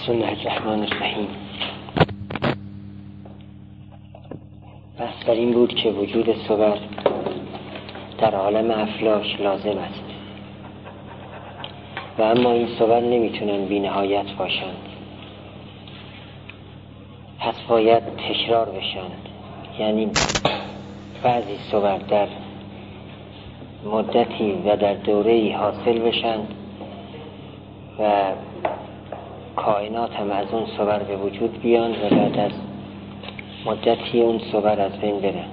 بسم الله الرحمن الرحیم. بحث بر این بود که وجود صور در عالم افلاک لازم است و اما این صور نمیتونن بی نهایت باشند، پس باید تکرار بشند. یعنی بعضی صور در مدتی و در دوره‌ای حاصل بشند و کائنات هم از اون صور به وجود بیان و بعد از مدتی اون صور از بین برن.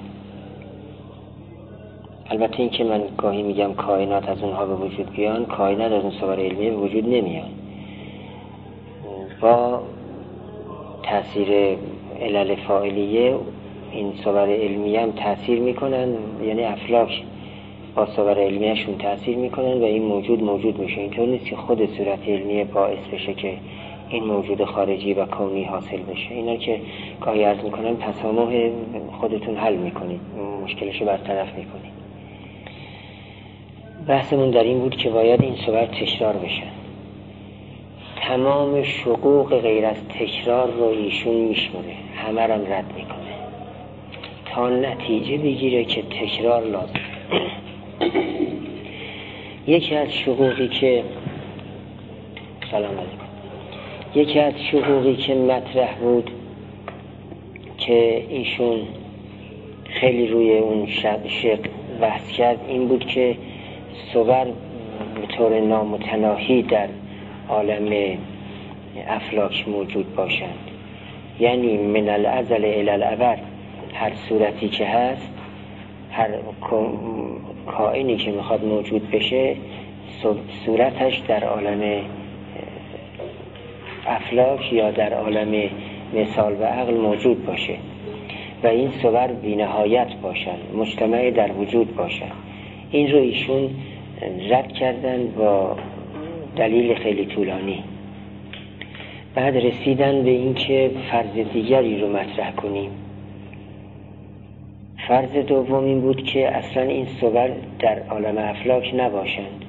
البته این که من گاهی میگم کائنات از اونها به وجود بیان، کائنات از اون صور علمیه به وجود نمیان. با تأثیر علل فاعلیه این صور علمیه هم تأثیر میکنن، یعنی افلاک با صور علمیهشون تأثیر میکنن و این موجود میشه. اینطور نیست که خود صورت علمیه باعث بشه که این موجود خارجی و کونی حاصل بشه. اینا که گاهی عرض میکنن تسامح خودتون حل میکنید، مشکلشو برطرف میکنید. بحثمون در این بود که باید این صور تکرار بشن. تمام شقوق غیر از تکرار رو ایشون میشمره، همه رو رد میکنه تا نتیجه بگیره که تکرار لازم. یکی از شقوقی که مطرح بود که ایشون خیلی روی اون شق بحث کرد این بود که صور به طور نامتناهی در عالم افلاک موجود باشند. یعنی من الازل الی الابد هر صورتی که هست، هر کائنی که میخواد موجود بشه صورتش در عالم افلاک یا در عالم مثال و عقل موجود باشه و این صور بی نهایت باشن، مجتمع در وجود باشن. این رو ایشون رد کردن با دلیل خیلی طولانی. بعد رسیدن به این که فرض دیگری رو مطرح کنیم. فرض دوم این بود که اصلا این صور در عالم افلاک نباشند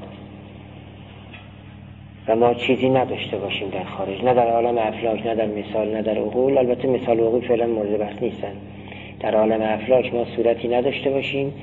و ما چیزی نداشته باشیم در خارج، نه در عالم افلاک، نه در مثال، نه در عقول. البته مثال و عقول فعلا مورد بحث نیستن. در عالم افلاک ما صورتی نداشته باشیم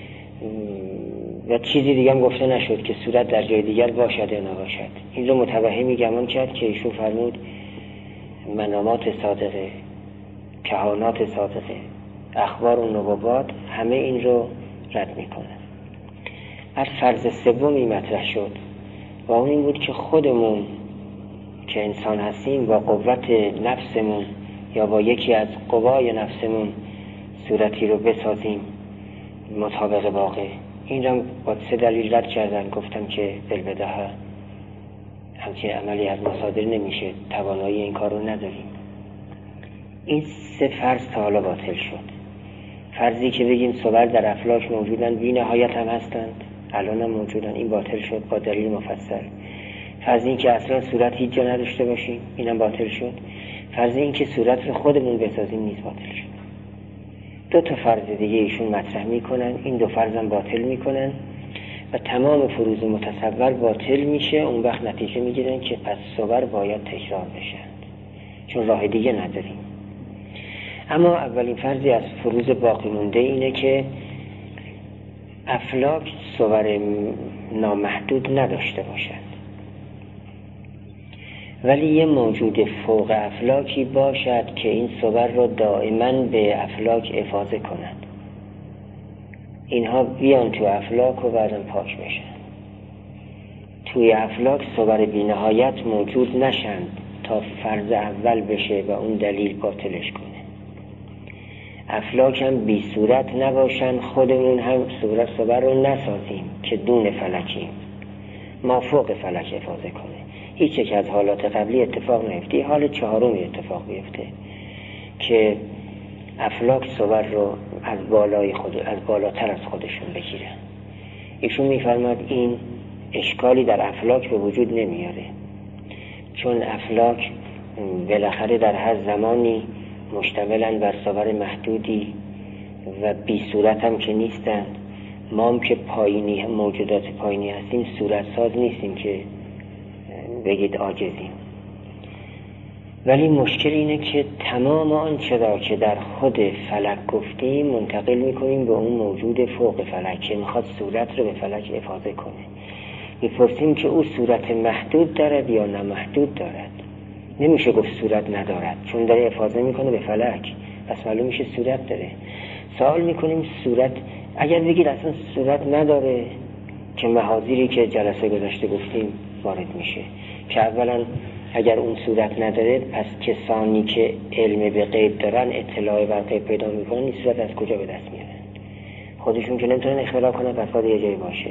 و چیزی دیگه هم گفته نشد که صورت در جای دیگر باشد یا نباشد. این رو متوهمی گمان کرد که ایشون فرمود منامات صادقه، کهانات صادقه، اخبار و نبوات همه این رو رد میکنن. از فرض سومی مطرح شد و اون این بود که خودمون که انسان هستیم با قوت نفسمون یا با یکی از قوای نفسمون صورتی رو بسازیم مطابق واقع. این رو با 3 دلیل رد کردن. گفتم که بالبداهه همچین عملی از مصادر نمیشه، توانایی این کار رو نداریم. این 3 فرض تا حالا باطل شد. فرضی که بگیم صور در افلاک موجودن، بی نهایت هم هستند، الان هم موجودن، این باطل شد با دلیل مفصل. فرض این که اصلا صورت هیچ جا نداشته باشیم، اینم باطل شد. فرض این که صورت رو خودمون بسازیم نیز باطل شد. 2 تا فرض دیگه ایشون مطرح میکنن، این 2 فرض هم باطل میکنن و تمام فروض متصور باطل میشه. اون وقت نتیجه میگیرن که پس صور باید تکرار بشند چون راه دیگه نداریم. اما اولین فرضی از فروض باقی مونده اینه که افلاک صور نامحدود نداشته باشند، ولی یه موجود فوق افلاکی باشد که این صور را دائما به افلاک افاضه کند. اینها بیان تو افلاک و بعداً پاک بشن. توی افلاک صور بی نهایت موجود نشند تا فرض اول بشه و اون دلیل باطلش کنه. افلاک هم بی صورت نباشن، خودمون هم صور رو نسازیم که دون فلکیم، ما فوق فلک افاضه کنه. هیچ یک از حالات قبلی اتفاق نیفته. حال 4 اتفاق بیفته که افلاک صور رو از بالاتر از خودشون بگیرن. ایشون میفرماد این اشکالی در افلاک به وجود نمیاره، چون افلاک بالاخره در هر زمانی مشتملن بر صور محدودی و بی صورت هم که نیستن. ما هم که پایینی، موجودات پایینی هستیم، صورت ساز نیستیم که بگید عاجزیم. ولی مشکل اینه که تمام آنچه را که در خود فلک گفتیم منتقل میکنیم به اون موجود فوق فلک که میخواد صورت رو به فلک افاضه کنه. میپرسیم که او صورت محدود دارد یا نامحدود دارد. نمیشه گفت صورت ندارد، چون داره افاضه میکنه به فلک، پس معلوم میشه صورت داره. سوال میکنیم صورت، اگر بگید اصلا صورت نداره، که محاذیری که جلسه گذشته گفتیم وارد میشه که اولا اگر اون صورت نداره، پس کسانی که علم به غیب دارن، اطلاع بر غیب پیدا میکنن، این صورت از کجا به دست میارن؟ خودشون که نمیتونن اختراع کنن، پس باید یه جایی باشه.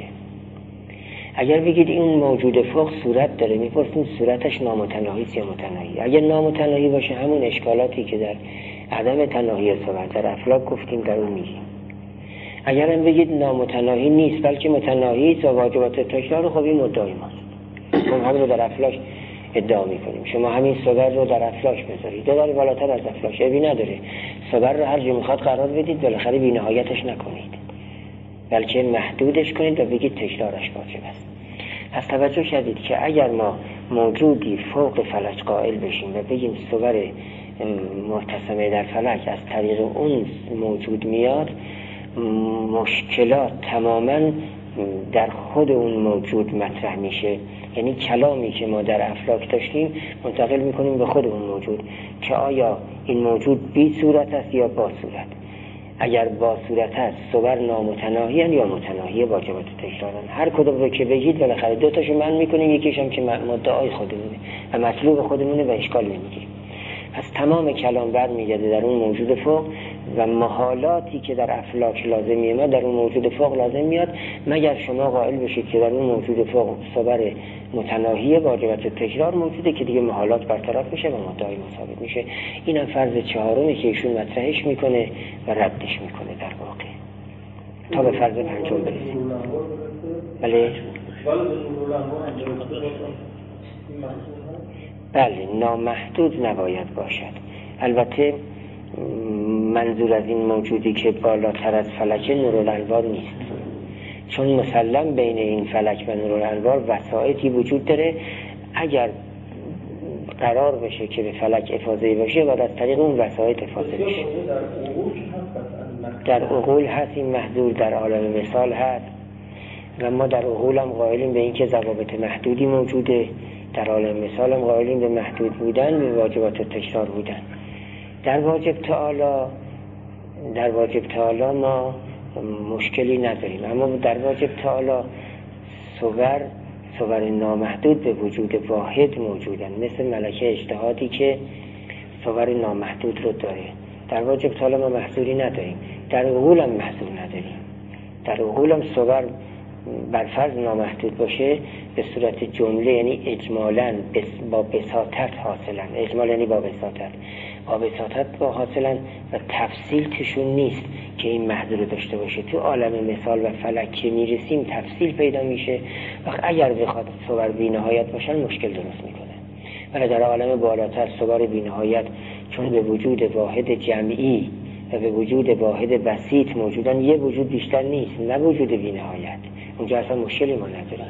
اگر بگید این موجود فوق صورت داره، میپرسیم صورتش نامتناهی است یا متناهی؟ اگر نامتناهی باشه، همون اشکالاتی که در عدم تناهی صورت در افلاک گفتیم در اون میگیم. اگر هم بگید نامتناهی نیست بلکه متناهی است و واجبات تکرار، خب این مدعای ماست. ما همین رو در افلاک ادعا میکنیم. شما همین صبر رو در افلاک بذارید، داره بالاتر از افلاک، عیبی نداره. صبر رو هر جا میخواد قرار بدید، بالاخره بی نهایتش نکنید، بلکه محدودش کنید و بگید تکرارش واجب است. پس توجه کردید که اگر ما موجودی فوق فلک قائل بشیم و بگیم صبر مرتسمه در فلک از طریق اون موجود میاد، مشکلات تماما در خود اون موجود مطرح میشه. یعنی کلامی که ما در افلاک داشتیم منتقل میکنیم به خود اون موجود که آیا این موجود بی صورت است یا با صورت. اگر با صورت است، صور نامتناهی یا متناهی واجبات تکرارن. هر کدوم رو که بگید بالاخره دو تاشو من میکنیم، یکیش هم که مدعای خودمونه و مطلوب خودمونه و اشکال نمیگیریم. پس تمام کلام برمیگرده در اون موجود فوق و محالاتی که در افلاک لازم میاد در اون موجود فوق لازم میاد، مگر شما قائل بشید که در اون موجود فوق صبر متناهی واجبات تکرار موجوده که دیگه محالات برطرف میشه و مدعای ثابت میشه. اینم فرض چهارمی که ایشون مطرحش میکنه و ردش میکنه در واقع تا به فرض پنجم برسیم. بله نامحدود نباید باشد. البته منظور از این موجودی که بالاتر از فلک نورالانوار نیست، چون مسلم بین این فلک و نورالانوار وسائطی وجود داره. اگر قرار بشه که به فلک افاضه‌ای باشه، باید از طریق اون وسائط افاضه بشه. در عقول هست این محضور، در عالم مثال هست و ما در عقول هم قائلیم به این که ضوابط محدودی موجوده، در عالم مثال هم قائلیم به محدود بودن، به واجبات تکرار بودن. در واجب تعالی ما مشکلی نداریم، اما در واجب تعالی صور نامحدود به وجود واحد موجودن، مثل ملکه اجتهادی که صور نامحدود رو داره. در واجب تعالی ما محصوری نداریم، در عقول هم محصور نداریم. در عقول هم صور بر فرض نامحدود باشه به صورت جمله، یعنی اجمالاً با بساطت حاصلن. اجمال یعنی با بساطت با حاصلن و تفصیل توشون نیست که این محضور رو داشته باشه. تو عالم مثال و فلک که میرسیم تفصیل پیدا میشه. وقت اگر بخواد صور بی نهایت باشن مشکل درست میکنه. ولی در عالم بالاتر صور بی نهایت چون به وجود واحد جمعی و به وجود واحد بسیط موجودن، یه وجود بیشتر نیست، نه وجود بی نهایت. اونجا اصلا مشکلی ما نداریم.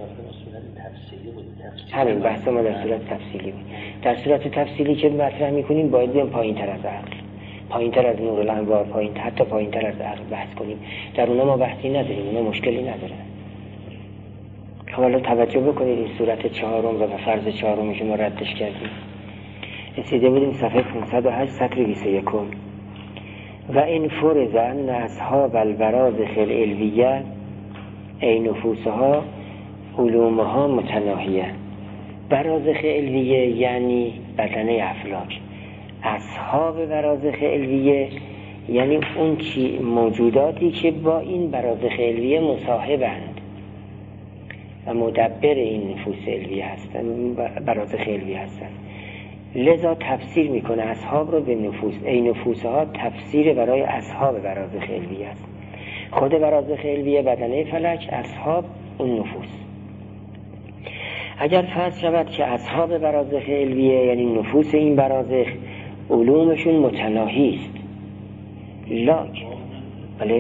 همین بحث ما در صورت تفصیلی بود. در صورت تفصیلی که مطرح میکنیم باید بیام پایین تر از عقل، پایین تر از نور الانوار، حتی پایین تر از عقل بحث کنیم. در اونا ما بحثی نداریم، اونا مشکلی ندارن. حالا توجه بکنید این صورت چهارم و فرض چهارم که ما ردش کردیم. رسیده بودیم صفحه 508 سطر 21. و این فرض ان اصحاب البرازخ العلویه ای نفوسها علومها متناهیه. برازخ علویه یعنی بدنه افلاک. اصحاب برازخ علویه یعنی اون موجوداتی که با این برازخ علویه مصاحبند و مدبر این نفوس علویه هستند، برازخ علویه هستند. لذا تفسیر میکنه اصحاب رو به نفوس. ای نفوسها تفسیر برای اصحاب برازخ علویه است. خود برازخ علویه بدنه فلک، اصحاب اون نفوس. اگر فرض شود که اصحاب برازخ علویه یعنی نفوس این برازخ علومشون متناهی است، لاک بله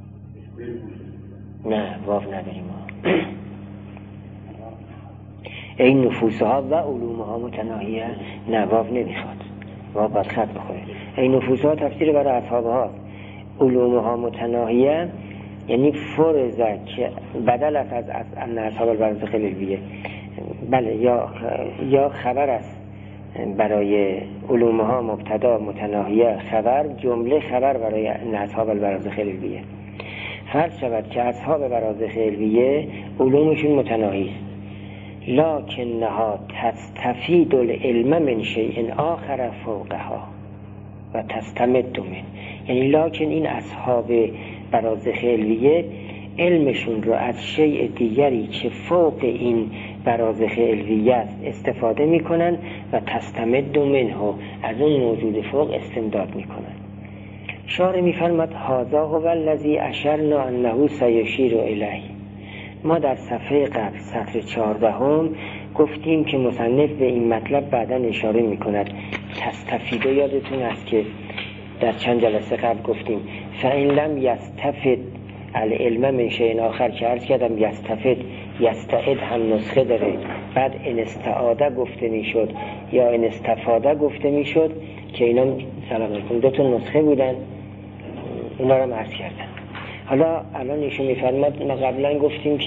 نه واو نداریم ما. این نفوسها و علومها متناهیه. نه، واو نمیخواد، واو باید خط بخوره. این نفوسها تفسیر برای اصحابهاست. علومها متناهیه یعنی فرضه که بدل است از ان اصحاب البرزخ العلویه. بله، یا خبر است برای علومها مبتدا متناهیه، خبر جمله خبر برای ان اصحاب البرزخ العلویه. فرض شود که اصحاب برازخ علویه علومشون متناهی است، لکنها تستفید العلم من شیء آخر فوقها و تستمد من. یعنی لکن این اصحاب برازخ علویه علمشون رو از شیء دیگری که فوق این برازخ علویه است استفاده میکنن و تستمد منه، از اون موجود فوق استمداد میکنن. شارح میفرماد هذا هو الذی اشرنا انه سیشیر الیه. ما در صفحه قبل سطر 14 گفتیم که مصنف به این مطلب بعداً اشاره میکند. تستفیده یادتون است که در چند جلسه قبل گفتیم فإن لم یستفد العلم من شیء آخر، که عرض کردم یستفد یستعد هم نسخه داره، بعد ان استعاده گفته میشد یا ان استفاده گفته میشد که اینا سلام علیکم دو تا نسخه بودن، اونا رو عرض کردم. حالا الان ایشون میفرماد ما قبلا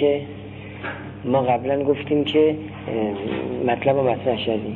گفتیم که مطلب رو مطرح شدیم.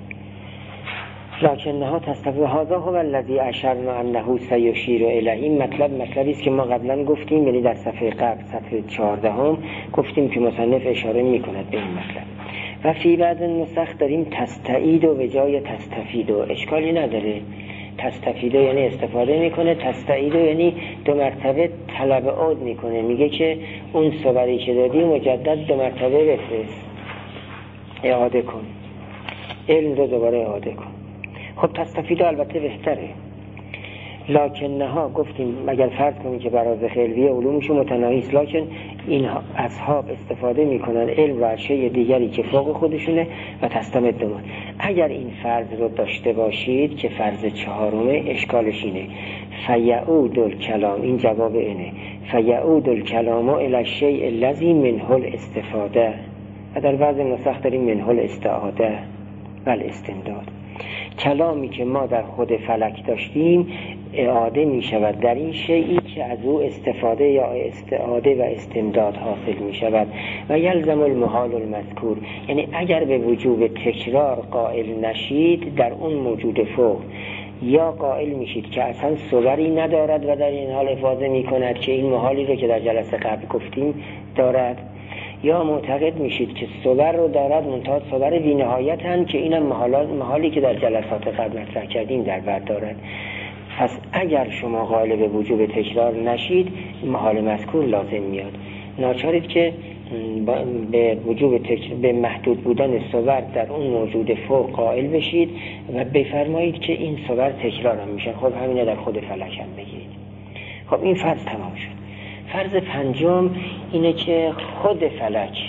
لکنها تستفید هذا هو الذی اشرنا انه سیشیر الیه. این مطلبی است که ما قبلا گفتیم، یعنی در صفحه قبل صفحه 14 گفتیم که مصنف اشاره میکند به این مطلب. و فی بعض نسخ داریم تستعید و به جای تستفید، و اشکالی نداره. تستفید یعنی استفاده میکنه، تستعید یعنی دو مرتبه طلب عود میکنه، میگه که اون صوری که دادی مجدد دو مرتبه بفرست، اعاده کن، علم رو دوباره اعاده کن. خب تستفید البته بهتره. لکنها گفتیم مگر فرض کنیم که برازخ علویه علومشون متناهی است، لکن این اصحاب استفاده میکنن علم را از شیء دیگری که فوق خودشونه و تستمد من. اگر این فرض رو داشته باشید که فرض چهارمه، اشکالش اینه فیعود الکلام، این جواب اینه، فیعود الکلام الی الشیء الذی منه الاستفاده، و در بعض نسخ داریم منه الاستعاده و الاستمداد. کلامی که ما در خود فلک داشتیم اعاده می شود در این شیئی که از او استفاده یا استعاده و استمداد حاصل می شود. و یلزم المحال المذکور، یعنی اگر به وجوب تکرار قائل نشید در اون موجود فوق، یا قائل میشید که اصلا صوری ندارد و در این حال افاضه می کند که این محالی رو که در جلسه قبل گفتیم دارد، یا معتقد میشید که صور رو دارد منتها صور بی نهایت هم که اینم محالی که در جلسات قبل مطرح کردیم در بعد دارد. پس اگر شما قائل به وجوب تکرار نشید محال مذکور لازم میاد، ناچارید که به وجوب به محدود بودن صور در اون موجود فوق قائل بشید و بفرمایید که این صور تکرار هم میشن. خب همینه در خود فلک هم بگید. خب این فرض تمام شد. فرض پنجم اینه که خود فلک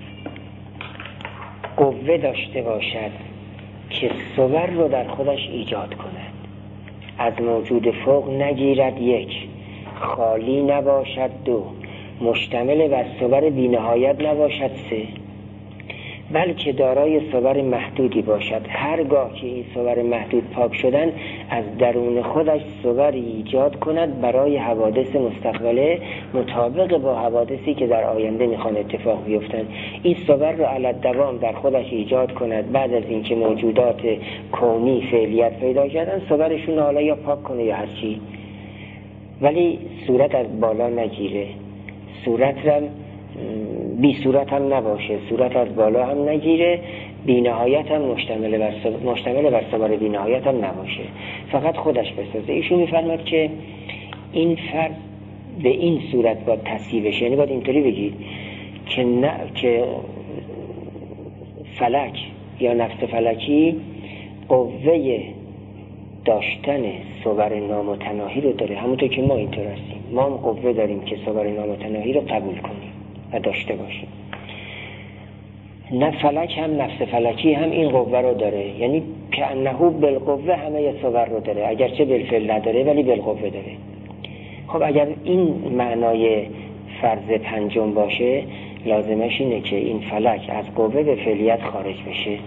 قوه داشته باشد که صور رو در خودش ایجاد کند، از موجود فوق نگیرد یک، خالی نباشد دو، مشتمل بر صور بی‌نهایت نباشد سه، بلکه دارای صور محدودی باشد. هرگاه که این صور محدود پاک شدن از درون خودش صوری ایجاد کند برای حوادث مستقبله مطابق با حوادثی که در آینده میخوان اتفاق بیفتند. این صور رو علی الدوام در خودش ایجاد کند، بعد از اینکه موجودات کونی فعلیت پیدا کردن صورشون حالا یا پاک کنه یا هرچی، ولی صورت از بالا نگیره، صورت را بی صورت هم نباشه، صورت از بالا هم نگیره، بی نهایت هم مشتمل بر صور بی نهایت هم نباشه، فقط خودش بسازه. ایشون میفرماد که این فرد به این صورت باید تصحیح بشه، یعنی باید اینطوری بگید که فلک یا نفس فلکی قوه داشتن صور نامتناهی رو داره، همونطور که ما اینطور هستیم، ما هم قوه داریم که صور نامتناهی رو قبول کنیم و داشته باشیم. نه فلک هم نفس فلکی هم این قوه رو داره، یعنی که انه بالقوه همه صور رو داره، اگرچه بالفعل نداره ولی بالقوه داره. خب اگر این معنای فرض پنجم باشه، لازمش اینه که این فلک از قوه به فعلیت خارج بشه،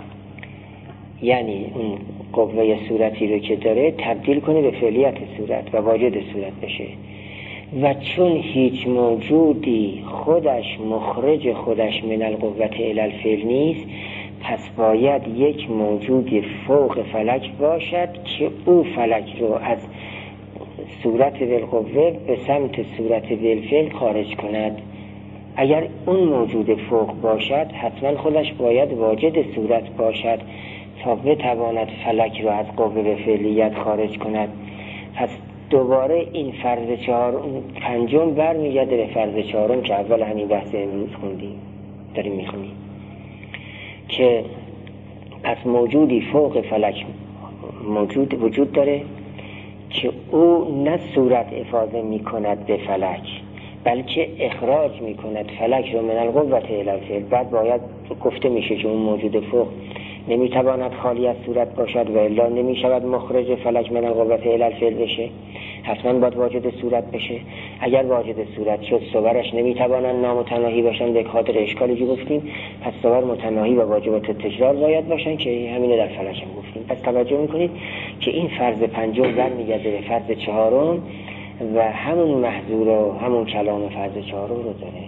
یعنی اون قوه صورتی رو که داره تبدیل کنه به فعلیت صورت و واجد صورت بشه. و چون هیچ موجودی خودش مخرج خودش من القوة الی الفعل نیست، پس باید یک موجود فوق فلک باشد که او فلک رو از صورت بالقوه به سمت صورت بالفعل خارج کند. اگر اون موجود فوق باشد حتما خودش باید واجد صورت باشد تا بتواند فلک رو از قوه به فعلیت خارج کند. پس دوباره این فرض پنجم برمیگرده به فرض چهارم که اول همین بحث امروز خوندیم، داریم میخونیم، که پس موجودی فوق فلک وجود داره که او نه صورت افاضه میکند به فلک بلکه اخراج میکند فلک رو من القوة الی الفعل. بعد باید گفته میشه که اون موجود فوق نمیتواند خالی از صورت باشد و الا نمیشود مخرج فلک من القوة الی الفعل بشه، حتما باید واجد صورت بشه. اگر واجد صورت شد صورش نمیتوانند نامتناهی باشند، به خاطر اشکالی که گفتیم، پس صور متناهی و واجبات تکرار باید باشن که همینه در فلک هم گفتیم. پس توجه میکنید که این فرض پنجم برمیگرده به فرض چهارم و همون محظور و همون کلام فرض چهارم رو داره.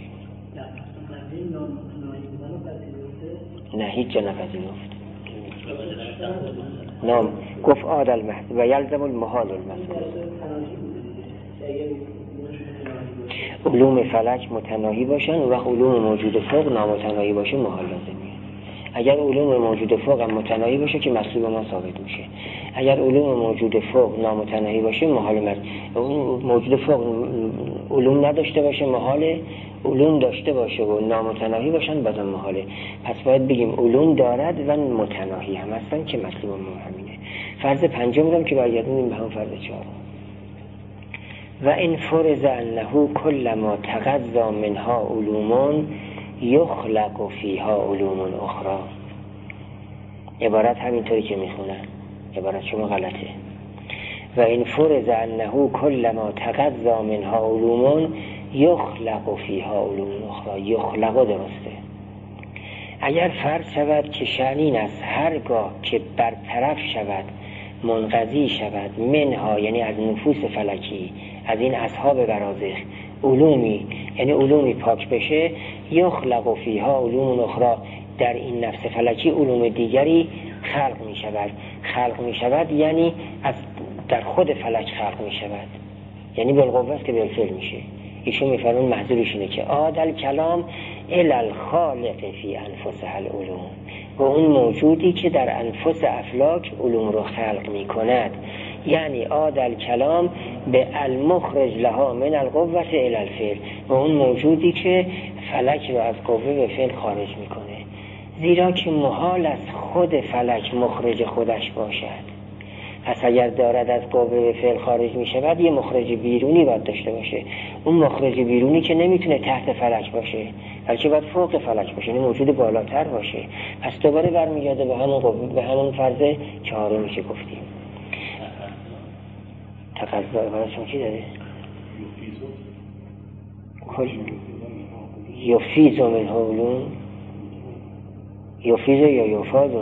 نه هیچ جا نپذیرفت. نام گفت عاد المحظور و یلزم المحال المذکور. علوم فلک متناهی باشن و علوم موجود فوق نامتناهی باشه محال لازمیه. اگر علوم موجود فوق هم متناهی باشه که مطلوب ما ثابت میشه. اگر علوم موجود فوق نامتناهی باشه محال اون موجود فوق علوم نداشته باشه محاله، علوم داشته باشه و نامتناهی باشن بازم محاله. پس باید بگیم علوم دارد و متناهی هم هستن که مطلوب ما همینه. فرض پنجم رو که برگردونیم به هم فرض چهارم. و این فرض انه کل ما تغذا منها علوم یخلق فیها علوم اخرى. عبارت همینطوری که میخونن، عبارت شما غلطه. و این فرض انه کل ما تغذا منها علوم یخلق فیها علوم اخرى. یخلق درسته. اگر فرض شود که شأن است هرگاه که برطرف شود، منقضی شود، منها یعنی از نفوس فلکی، از این اصحاب برازخ، علومی یعنی علومی پاک بشه، یخلق فیها علوم اخرى، در این نفس فلکی علوم دیگری خلق می شود. خلق می شود یعنی از در خود فلک خلق می شود، یعنی بالقوه است که بالفعل میشه. ایشون میفرمون محضورش اینه که عاد کلام الی الخالق فی انفسها العلوم، و اون موجودی که در انفس افلاک علوم رو خلق می کند، یعنی عاد کلام به المخرج لها من القوة الی الفعل، و اون موجودی که فلک رو از قوه به فعل خارج میکنه. زیرا که محال از خود فلک مخرج خودش باشد. پس اگر دارد از قوه به فعل خارج می شود، یه مخرج بیرونی باید داشته باشه. اون مخرج بیرونی که نمیتونه تحت فلک باشه بلکه باید فوق فلک باشه، یعنی موجود بالاتر باشه. پس دوباره برمیگرده به همون قوه، به همون فرض چهارمی که گفتیم. تقضا عبارتشون چی داره؟ کل یفیز من علوم، یفیز یا یفازو.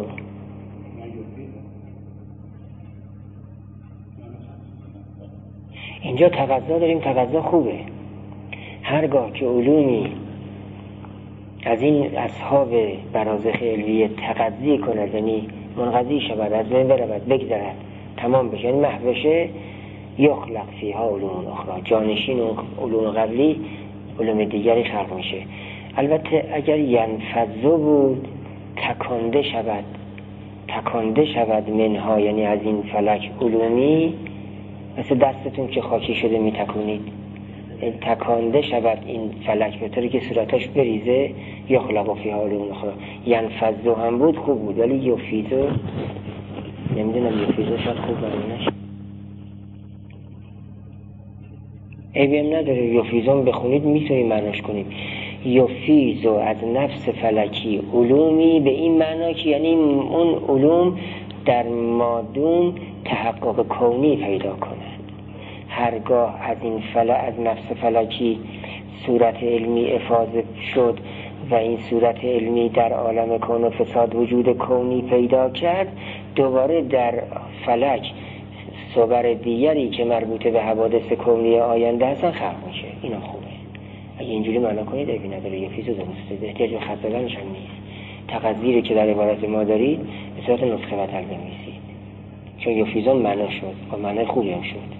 اینجا تقضا داریم، تقضا خوبه. هرگاه که علومی از این اصحاب برازخ علویه تقضی کند، یعنی منقضی شود، از بین برود، بگذرد، تمام بشه، یعنی محو بشه، یخلق فیها علوم اخرى، جانشین علوم قبلی علوم دیگری خلق میشه. البته اگر ینفذو بود تکانده شود منها، یعنی از این فلک علومی، مثل دستتون که خاکی شده میتکونید، تکانده شود این فلک به طوری که صورتاش بریزه، یخلق فیها علوم اخرى. ینفذو هم بود خوب بود، ولی یفیزو نمیدونم، یفیزو شاید خوب برمونش عیبیم نداره. یفیزون بخونید میتونید معناش کنید. یفیزو از نفس فلکی علومی، به این معنا که یعنی اون علوم در مادون تحقق کونی پیدا کنند. هرگاه از این از نفس فلکی صورت علمی افاضه شد و این صورت علمی در عالم کون و فساد وجود کونی پیدا کرد، دوباره در فلک صور دیگری که مربوط به حوادث کونی آینده هستن خلق میشه. اینا خوبه. اگه اینجوری معنا کنید عیبی نداره، یه فیزو درسته، احتیاج به خط زدنش هم نیست. تقدیری که در عبارت ما دارید به صورت نسخه و ترجمه بنویسید، چون یوفیزون معنا شد و معنای خوبی هم شد.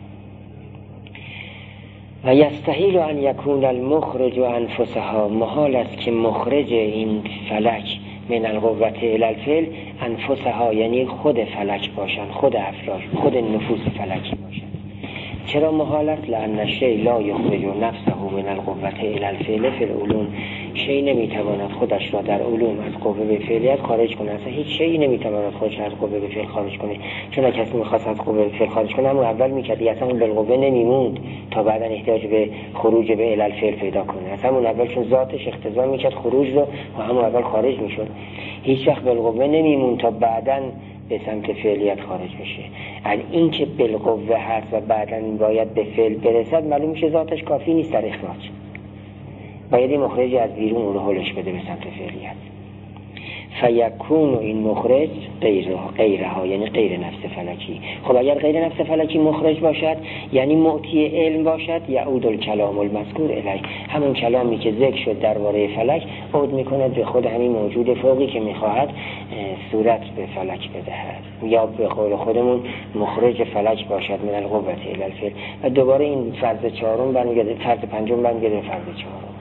و یستحیل ان یکون المخرج انفسها، محال است که مخرج این فلک من القوة الی الفعل انفسها یعنی خود فلک باشند، خود افلاک، خود نفوس فلکی باشند. چرا محال است؟ لأن الشیء لا یخرج نفسه من القوة الی الفعل فی العلوم، شیء نمیتواند خودش را در علوم از قوه به فعلیت خارج کنه. اصلا هیچ شیء نمیتواند خودش را از قوه به فعل خارج کنه، چون اگه کسی میخواست از قوه به فعل خارج کنه همون اول میکرد، اصلا اون بالقوه نمیموند تا بعدا احتیاج به خروج به الی الفعل پیدا کنه. اصلا اون اول چون ذاتش اقتضا میکرد خروج رو و همون اول خارج میشد، هیچ وقت بالقوه نمیموند تا بعدا به سمت فعلیت خارج میشه. از این که بالقوه هست و بعدا باید به فعل برسد، معلوم میشه ذاتش کافی نیست در اخراج، باید این مخرج از بیرون اون رو حلش بده به سمت فعلیت. فیکون این مخرج غیرها یعنی غیر نفس فلکی. خب اگر غیر نفس فلکی مخرج باشد یعنی معطی علم باشد، یعود الکلام المذکور الیه، همون کلامی که ذکر شد درباره فلک عود میکند به خود همین موجود فوقی که میخواهد صورت به فلک بدهد، یا به قول خودمون مخرج فلک باشد من القوة الی الفعل. و دوباره این فرض چهارم برمیگرده، فرض پنجم برمیگرده فرض چهارم.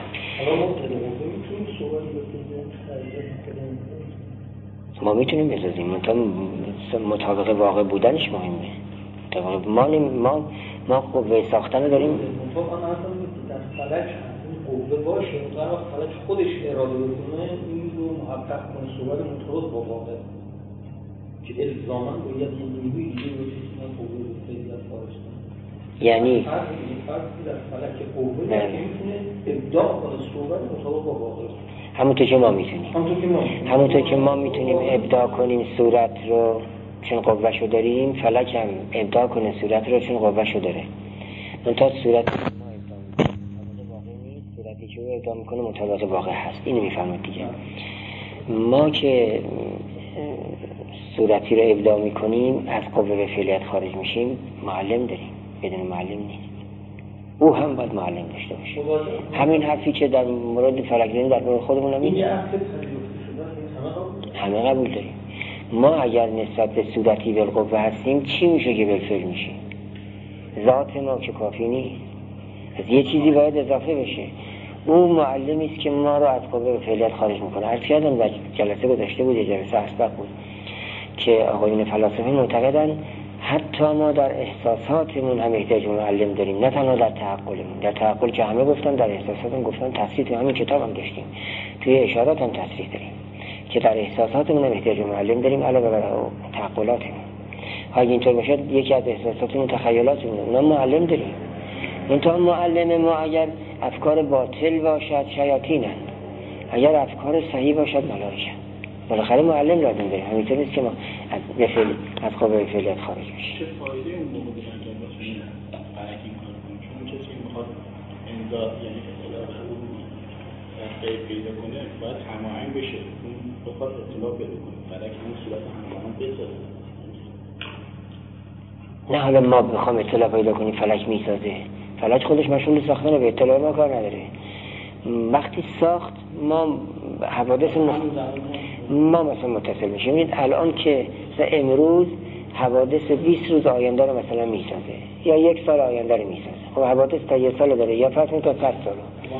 ما میتونیم بسازیم، مطابق واقع بودنش مهمه. ما قوه ساختن داریم. تو من اصلا در فلک قوه باشه، در فلک خودش اراده بکنه این رو محقق کنه صورت مطابق با واقع، که الزاما باید این نیروی دیگه رو چیزی قوه رو فعلیت خارج کنه. یعنی فرض در فلک قوه میتونه ابداع کنه صورت مطابق با واقع، همونطور که ما میتونیم ابداع کنیم صورت رو چون قوهشو داریم، فلک هم ابداع کنه صورت رو چون قوهشو داره. منتها صورت ما ابداع میکنه مطابق واقع نیست، صورتی که او ابداع میکنه مطابق واقع هست. اینو میفهمید دیگه. ما که صورتی رو ابداع میکنیم از قوه به فعلیت خارج میشیم، معلم داریم، بدون معلم نیست. او هم باید معلم داشته باشه. همین حرفی که در مورد فلک داریم در مورد خودمون هم همه قبول داریم. ما اگر نسبت به صورتی بالقوه هستیم چی میشه که بالفعل میشه؟ ذات ما که کافی نیست، از یه چیزی باید اضافه بشه. او معلمی است که ما رو از قوه به فعلیت خارج میکنه. هر یادم در جلسه گذشته بود، جلسه اسبق بود، که آقایون فلاسفه معتقدن حتی ما در احساساتمون هم احتیاج به معلم داریم، نه تنها در تعقلمون. در تعقل که همه گفتن، در احساساتمون گفتن، تصریح تو همین کتاب هم داشتیم، توی اشارات هم تصریح داریم که در احساساتمون هم احتیاج به معلم داریم علاوه بر تعقلاتمون. اگه اینطور باشه یکی از احساساتمون تخیلاتمون، اونا معلم داریم. منتها معلم ما اگر افکار باطل باشد شیاطینن، اگر افکار صحیح باشد ملائکه. بالاخره معلم لازم داریم. همینطور نیست که ما از قوه فعلیت خارج میشه. چه فایده اون موقع انجام باشه فرقی کنه؟ چون کسی میخواد امضا یعنی اطلاع غیر پیدا کنه باید هماهنگ بشه، اون بخواد اطلاع پیدا کنه فرق همون صورت هماهنگ بسازه. نه حالا ما بخوام اطلاع پیدا کنیم فلک میسازه، فلک خودش مشغول ساختن به اطلاع ما کار نداره. وقتی ساخت ما حوادث ما مثلا متصل میشه. میدید الان که امروز حوادث 20 روز آینده رو مثلا میسازه یا 1 سال آینده رو میسازه. خب حوادث تا 1 سال داره یا فرض کنید تا 100 سال،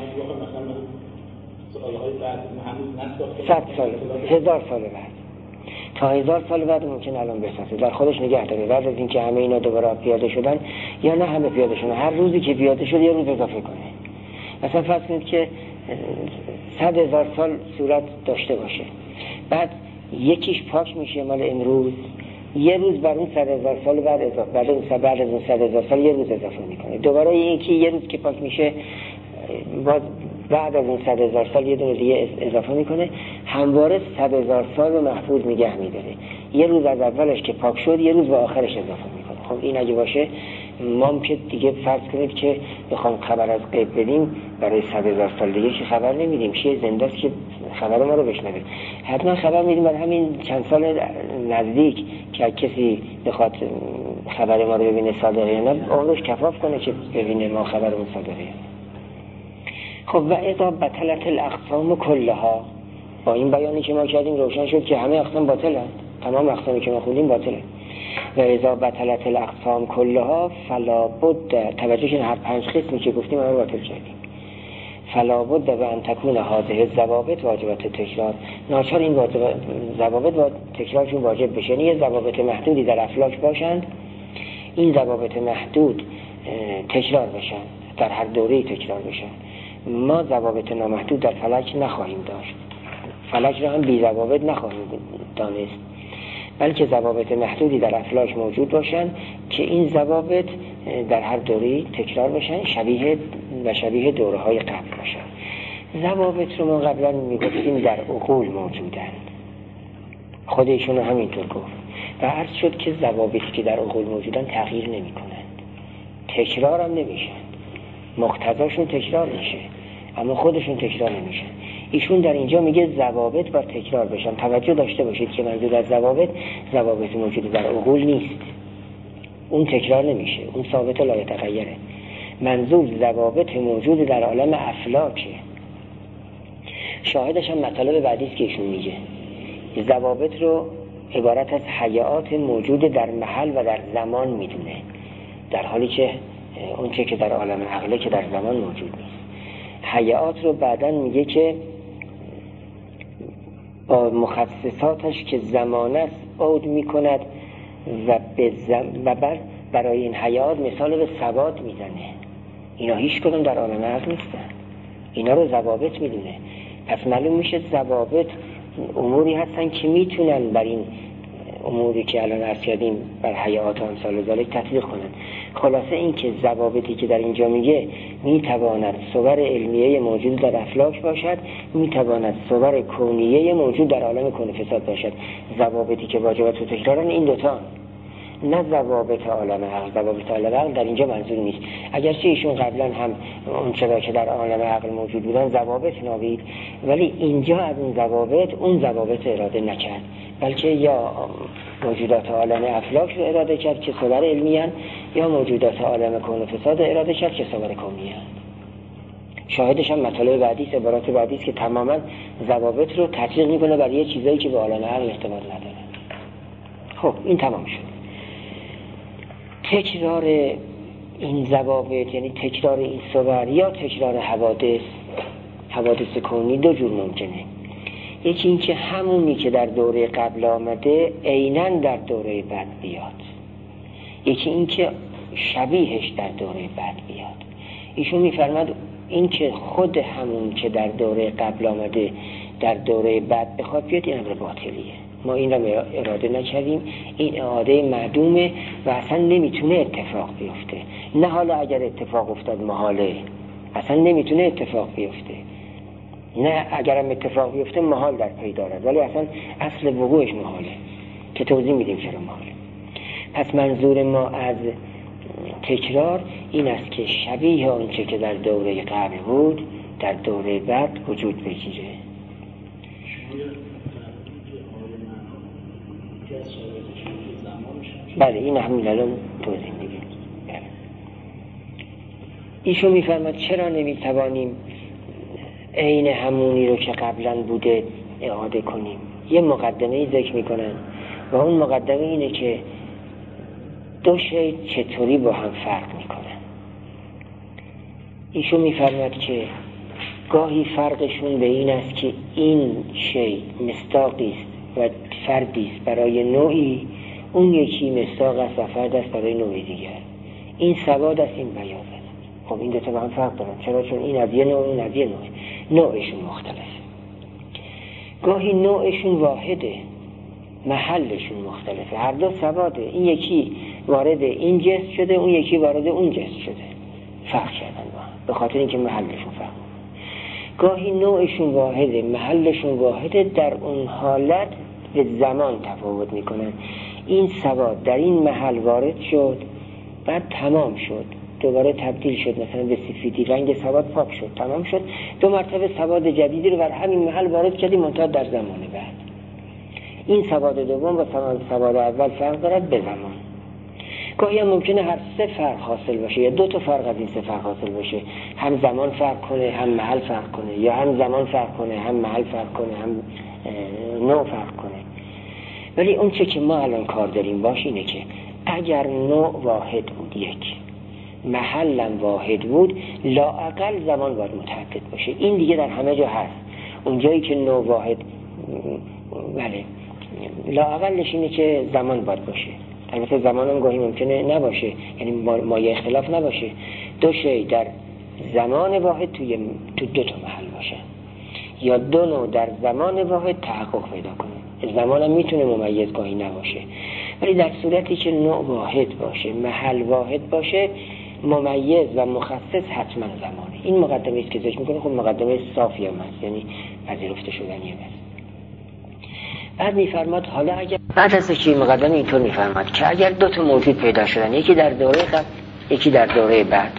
100 سال، 1000 سال بعد، تا 1000 سال بعد ممکن الان بسازه، در خودش نگه داره. بعد از اینکه همه اینا دوباره پیاده شدن یا نه همه پیاده شدن، هر روزی که پیاده شد یه روز اضافه کنه. مثلا فرض کنید که 100,000 سال صورت داشته باشه، بعد یکیش پاک میشه مال امروز، یه روز بر اون 100,000 سال بعد اضافه، بعد از اون 100,000 سال یه روز اضافه میکنه. دوباره یه روز که پاک میشه باز بعد از اون 100,000 سال یه دونه دیگه اضافه میکنه. همواره 100,000 سال رو محفوظ نگه میداره. یه روز از اولش که پاک شد یه روز به آخرش اضافه میکنه. خب این اگه باشه ما که دیگه فرض کنید که بخوام خبر از غیب بدیم برای 100,000 سال دیگه که خبر نمیدیم، چیه زنده است که خبر ما رو بشنوه. حتما خبر میدیم برای همین چند سال نزدیک که کسی بخواد خبر ما رو ببینه صادقه یا نه، عمرش کفاف کنه که ببینه ما خبرمون صادقه. خب و اذا بطلت الاقسام کلها، با این بیانی که ما کردیم روشن شد که همه اقسام باطلن، تمام اقسامی که ما خوندیم باطله. و اذا بطلت الاقسام کلها فلا بد، توجه کنید هر 5 قسمی که گفتیم ما باطل کردیم. فلا بد و ان تکون هذه الضوابط واجبات تکرار، ناچار این ضوابط و تکرارشون واجب بشه. یعنی ضوابط محدودی در افلاک باشند، این ضوابط محدود تکرار بشن، در هر دوره‌ای تکرار بشن. ما ضوابط نامحدود در فلک نخواهیم داشت، فلک را هم بی ضوابط نخواهیم دانست، بلکه ضوابط محدودی در افلاک موجود باشن که این ضوابط در هر دوره‌ای تکرار بشن، شبیه دوره‌های قبل باشن. ضوابط رو ما قبلا میگفتیم در عقول موجودن، خودشون رو همینطور گفت و عرض شد که ضوابطی که در عقول موجودن تغییر نمی کنند، تکرار هم نمیشن، مقتضاشون تکرار میشه اما خودشون تکرار نمیشن. ایشون در اینجا میگه ضوابط با تکرار بشن. توجه داشته باشید که منظور از ضوابط موجود در عقول نیست، اون تکرار نمیشه، اون ثابت لا یتغیره. منظور ضوابط موجود در عالم افلاکه. شاهدش هم مطالب بعدی است که ایشون میگه ضوابط رو عبارت از حیات موجود در محل و در زمان میدونه، در حالی که اون چه که در عالم عقله که در زمان موجود نیست. حیات رو بعداً میگه که با مخصصاتش که زمان است عود میکند و برای این حیات مثال به ثبات میزنه. اینا هیچ کدوم در عالم عقل نیستن، اینا رو ضوابط میدونه. پس معلوم میشه ضوابط اموری هستن که میتونن بر این اموری که الان عرض کردیم بر حیات و امثال ذالک تطبیق کنن. خلاصه این که ضوابطی که در اینجا میگه میتواند صور علمیه موجود در افلاک باشد، میتواند صور کونیه موجود در عالم کون فساد باشد. ضوابطی که واجبات و تکرارن این دوتا، نه ضوابط عالم عقل. ضوابط عالم عقل در اینجا منظور نیست، اگرچه ایشون قبلا هم اون چرا که در عالم عقل موجود بودن ضوابط نابید، ولی اینجا از اون ضوابط اراده نکرد، بلکه یا موجودات عالم افلاک رو اراده کرد که صور علمی هن، یا موجودات عالم کون و فساد اراده کرد که صور کونی هن. شاهدش هم مطالب بعدی است، عبارات بعدی است که تماما ضوابط رو تطبیق میکنه برای یه چیزایی که به عالم عقل ارتباط نداره. خب این تمام شد. تکرار این ضوابط یعنی تکرار این صور یا تکرار حوادث کونی دو جور ممکنه. یکی این که همونی که در دوره قبل آمده عیناً در دوره بعد بیاد، یکی این که شبیهش در دوره بعد بیاد. ایشون میفرماد این که خود همون که در دوره قبل آمده در دوره بعد بخواد بیاد این امر باطلیه. ما این را اراده نکردیم، این اعاده معدومه و اصلا نمیتونه اتفاق بیفته. نه حالا اگر اتفاق افتاد محاله، اصلا نمیتونه اتفاق بیفته. نه اگرم اتفاق بیفته محال در پی دارد، ولی اصلا اصل وقوعش محاله که توضیح میدیم چرا محاله. پس منظور ما از تکرار این است که شبیه آنچه که در دوره قبل بود در دوره بعد وجود بگیره. بله این همین الان توضیح میدیم. ایشون میفرماد چرا نمیتوانیم عین همونی رو که قبلا بوده اعاده کنیم. یه مقدمه ذکر میکنن و اون مقدمه اینه که دو شی چطوری با هم فرق میکنن. ایشون میفرماد که گاهی فرقشون به این است که این شی مصداقی است و فردی است برای نوعی، اون یکی مصداق است و فرد است برای نوعی دیگر. این سواد است، این بیاض است. خب این دو تا با هم فرق دارن. چرا؟ چون این از یه نوع، اون از یه نوع، نوعشون مختلفه. گاهی نوعشون واحده، محلشون مختلفه، هر دو سواده. این یکی وارد این جنس شده، اون یکی وارد اون جنس شده، فرق کردن با هم به خاطر اینکه محلشون فرق. گاهی نوعشون واحده، محلشون واحده، در اون حالت به زمان تفاوت میکنن. این سواد در این محل وارد شد، بعد تمام شد، دوباره تبدیل شد مثلا به سفیدی، رنگ سواد پاک شد، تمام شد، 2 مرتبه سواد جدیدی رو بر همین محل وارد کردیم منتها در زمان بعد. این سواد دوم با سواد اول فرق دارد به زمان. گاهی هم ممکنه هر 3 فرق حاصل باشه یا 2 تا فرق از این 3 فرق حاصل باشه، هم زمان فرق کنه هم محل فرق کنه، یا هم زمان فرق کنه هم محل فرق کنه هم نوع فرق کنه. ولی اون چه که ما الان کار داریم باش اینه که اگر نوع واحد بود، یک محلم واحد بود، لااقل زمان باید متعدد باشه. این دیگه در همه جا هست. اون جایی که نوع واحد، بله، لااقلش اینه که زمان باید باشه. البته زمان هم گاهی ممکنه نباشه، یعنی مایه اختلاف نباشه. 2 شی در زمان واحد تو 2 تا محل باشه، یا 2 نوع در زمان واحد تحقق پیدا کنه. زمان هم میتونه ممیز گاهی نباشه، ولی در صورتی که نوع واحد باشه، محل واحد باشه، ممیز و مخصص حتما زمانه. این مقدمه است که ذکر میکنه. خب مقدمه صافی هم هست، یعنی پذیرفته شدنیه. بعد میفرماد حالا اگر بعد از ذکر مقدمه اینطور میفرماد که اگر 2 تا موجود پیدا شدن، یکی در دوره قبل یکی در دوره بعد،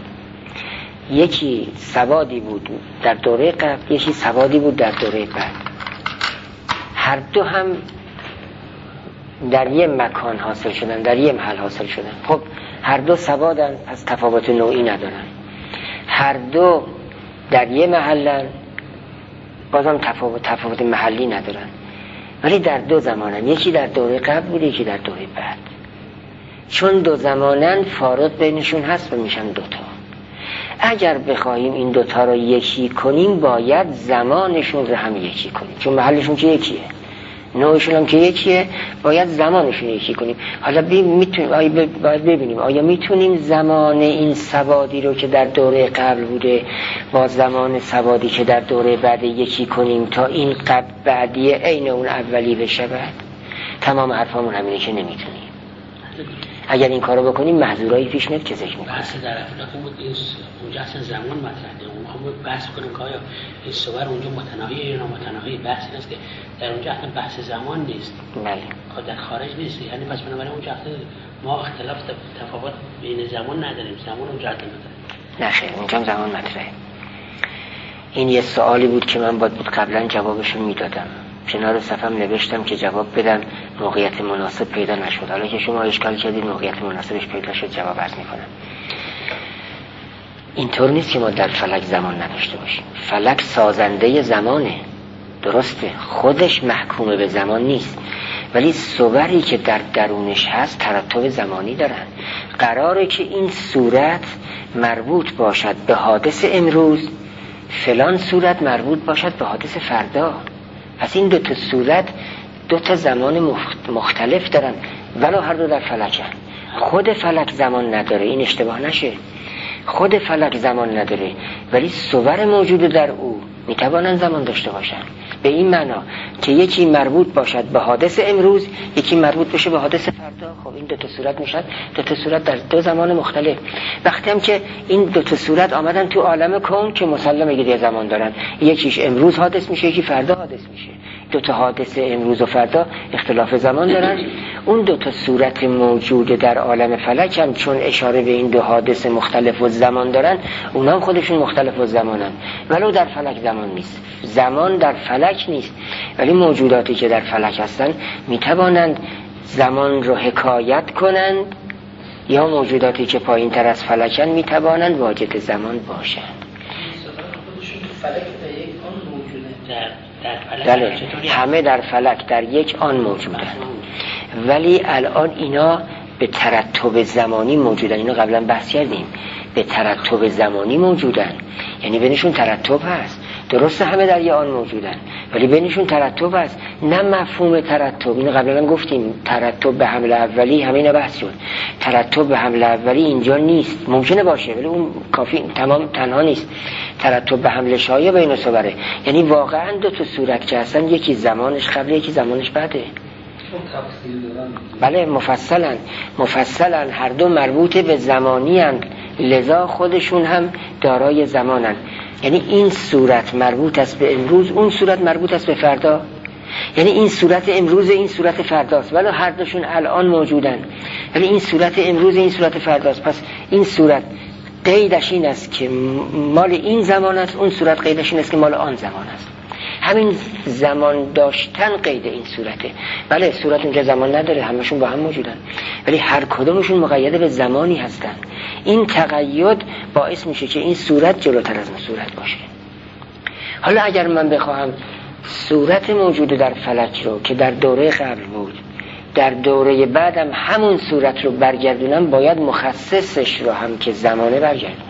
یکی سوادی بود در دوره قبل یکی سوادی بود در دوره بعد، هر دو هم در یه مکان حاصل شدن، در یه محل حاصل شدن. خب هر دو سوادن، از تفاوت نوعی ندارن، هر دو در یه محلن، بازم تفاوت محلی ندارن، ولی در 2 زمانن. یکی در دوره قبل بود یکی در دوره بعد. چون 2 زمانن فارق بینشون هست و میشن 2 تا. اگر بخواهیم این 2 تا رو یکی کنیم باید زمانشون رو هم یکی کنیم، چون محلشون که یکیه، نوعشون هم که یکیه، باید زمانشون یکی کنیم. حالا باید ببینیم آیا میتونیم زمان این سوادی رو که در دوره قبل بوده با زمان سوادی که در دوره بعد یکی کنیم تا این بعدی عین اون اولی بشه. تمام حرفامون همینه که نمیتونیم. اگر این کارو بکنیم محظورایی پیش میاد که ذکر میکنیم. بحث در افلاطون بود، اونجا اصلا زمان مطرحه. اون بحث کنیم که آیا این صور اونجا متناهی یا نامتناهی. بحث این است که در اونجا اصلا بحث زمان نیست. بله. در خارج نیست. یعنی پس بنابراین اونجا اصلا ما اختلاف تفاوت بین زمان نداریم. زمان اونجا اصلا مطرحه. نه خیر، اونجا زمان مطرحه. این یه سوالی بود که من باید قبلا جوابشو میدادم. کنار صفم نوشتم که جواب بدم، موقعیت مناسب پیدا نشد. حالا که شما اشکال کردید موقعیت مناسبش پیدا شد، جواب عرض میکنم. اینطور نیست که ما در فلک زمان نداشته باشیم. فلک سازنده زمانه، درسته، خودش محکوم به زمان نیست، ولی صوری که در درونش هست ترتب زمانی دارن. قراره که این صورت مربوط باشد به حادث امروز، فلان صورت مربوط باشد به حادث فردا. پس این 2 تا صورت 2 تا زمان مختلف دارن، ولی هر دو در فلکن. خود فلک زمان نداره، این اشتباه نشه. خود فلک زمان نداره، ولی صور موجود در او میتوانن زمان داشته باشن. به این معنا که یکی مربوط باشد به حادث امروز، یکی مربوط بشه به حادث فردا. خب این 2 تا صورت میشد 2 تا صورت در 2 زمان مختلف. وقتی هم که این 2 تا صورت آمدن تو عالم کون که مسلمه یه زمان دارن، یکیش امروز حادث میشه یکی فردا حادث میشه. 2 تا حادث امروز و فردا اختلاف زمان دارن. اون 2 تا صورت موجود در عالم فلک هم چون اشاره به این 2 حادث مختلف و زمان دارن، اونا هم خودشون مختلف و زمانن، ولو در فلک زمان نیست. زمان در فلک نیست، ولی موجوداتی که در فلک هستن میتوانند زمان رو حکایت کنند، یا موجوداتی که پایین تر از فلکن میتوانند واجد زمان باشند. بله، همه در فلک در یک آن موجودن، ولی الان اینا به ترتب زمانی موجودن. اینو قبلا بحث کردیم، به ترتب زمانی موجودن، یعنی بینشون ترتب هست. درسته همه در یه آن موجودن، ولی بینشون ترتب هست. نه مفهوم ترتب، اینو قبلا گفتیم، ترتب به حمل اولی، همین بحث شد. ترتب به حمل اولی اینجا نیست، ممکنه باشه ولی اون کافی تنها نیست. ترتب به حمل شایع بین صوره، یعنی واقعا 2 تا صورت که هستن، یکی زمانش قبل یکی زمانش بعده. بله، مفصلا هر 2 مربوط به زمانی هستند، لذا خودشون هم دارای زمانن. یعنی این صورت مربوط است به امروز، اون صورت مربوط است به فردا. یعنی این صورت امروز، این صورت فرداست، ولی هر دوشون الان موجودن، ولی این صورت امروز، این صورت فرداست. پس این صورت قیدش این است که مال این زمان است، اون صورت قیدش این است که مال آن زمان است. همین زمان داشتن قید این صورته. بله صورت اونجا زمان نداره، همشون با هم موجودن، ولی هر کدومشون مقید به زمانی هستن. این تقید باعث میشه که این صورت جلوتر از اون صورت باشه. حالا اگر من بخواهم صورت موجود در فلک رو که در دوره قبل بود در دوره بعدم همون صورت رو برگردونم، باید مخصصش رو هم که زمانه برگردونم.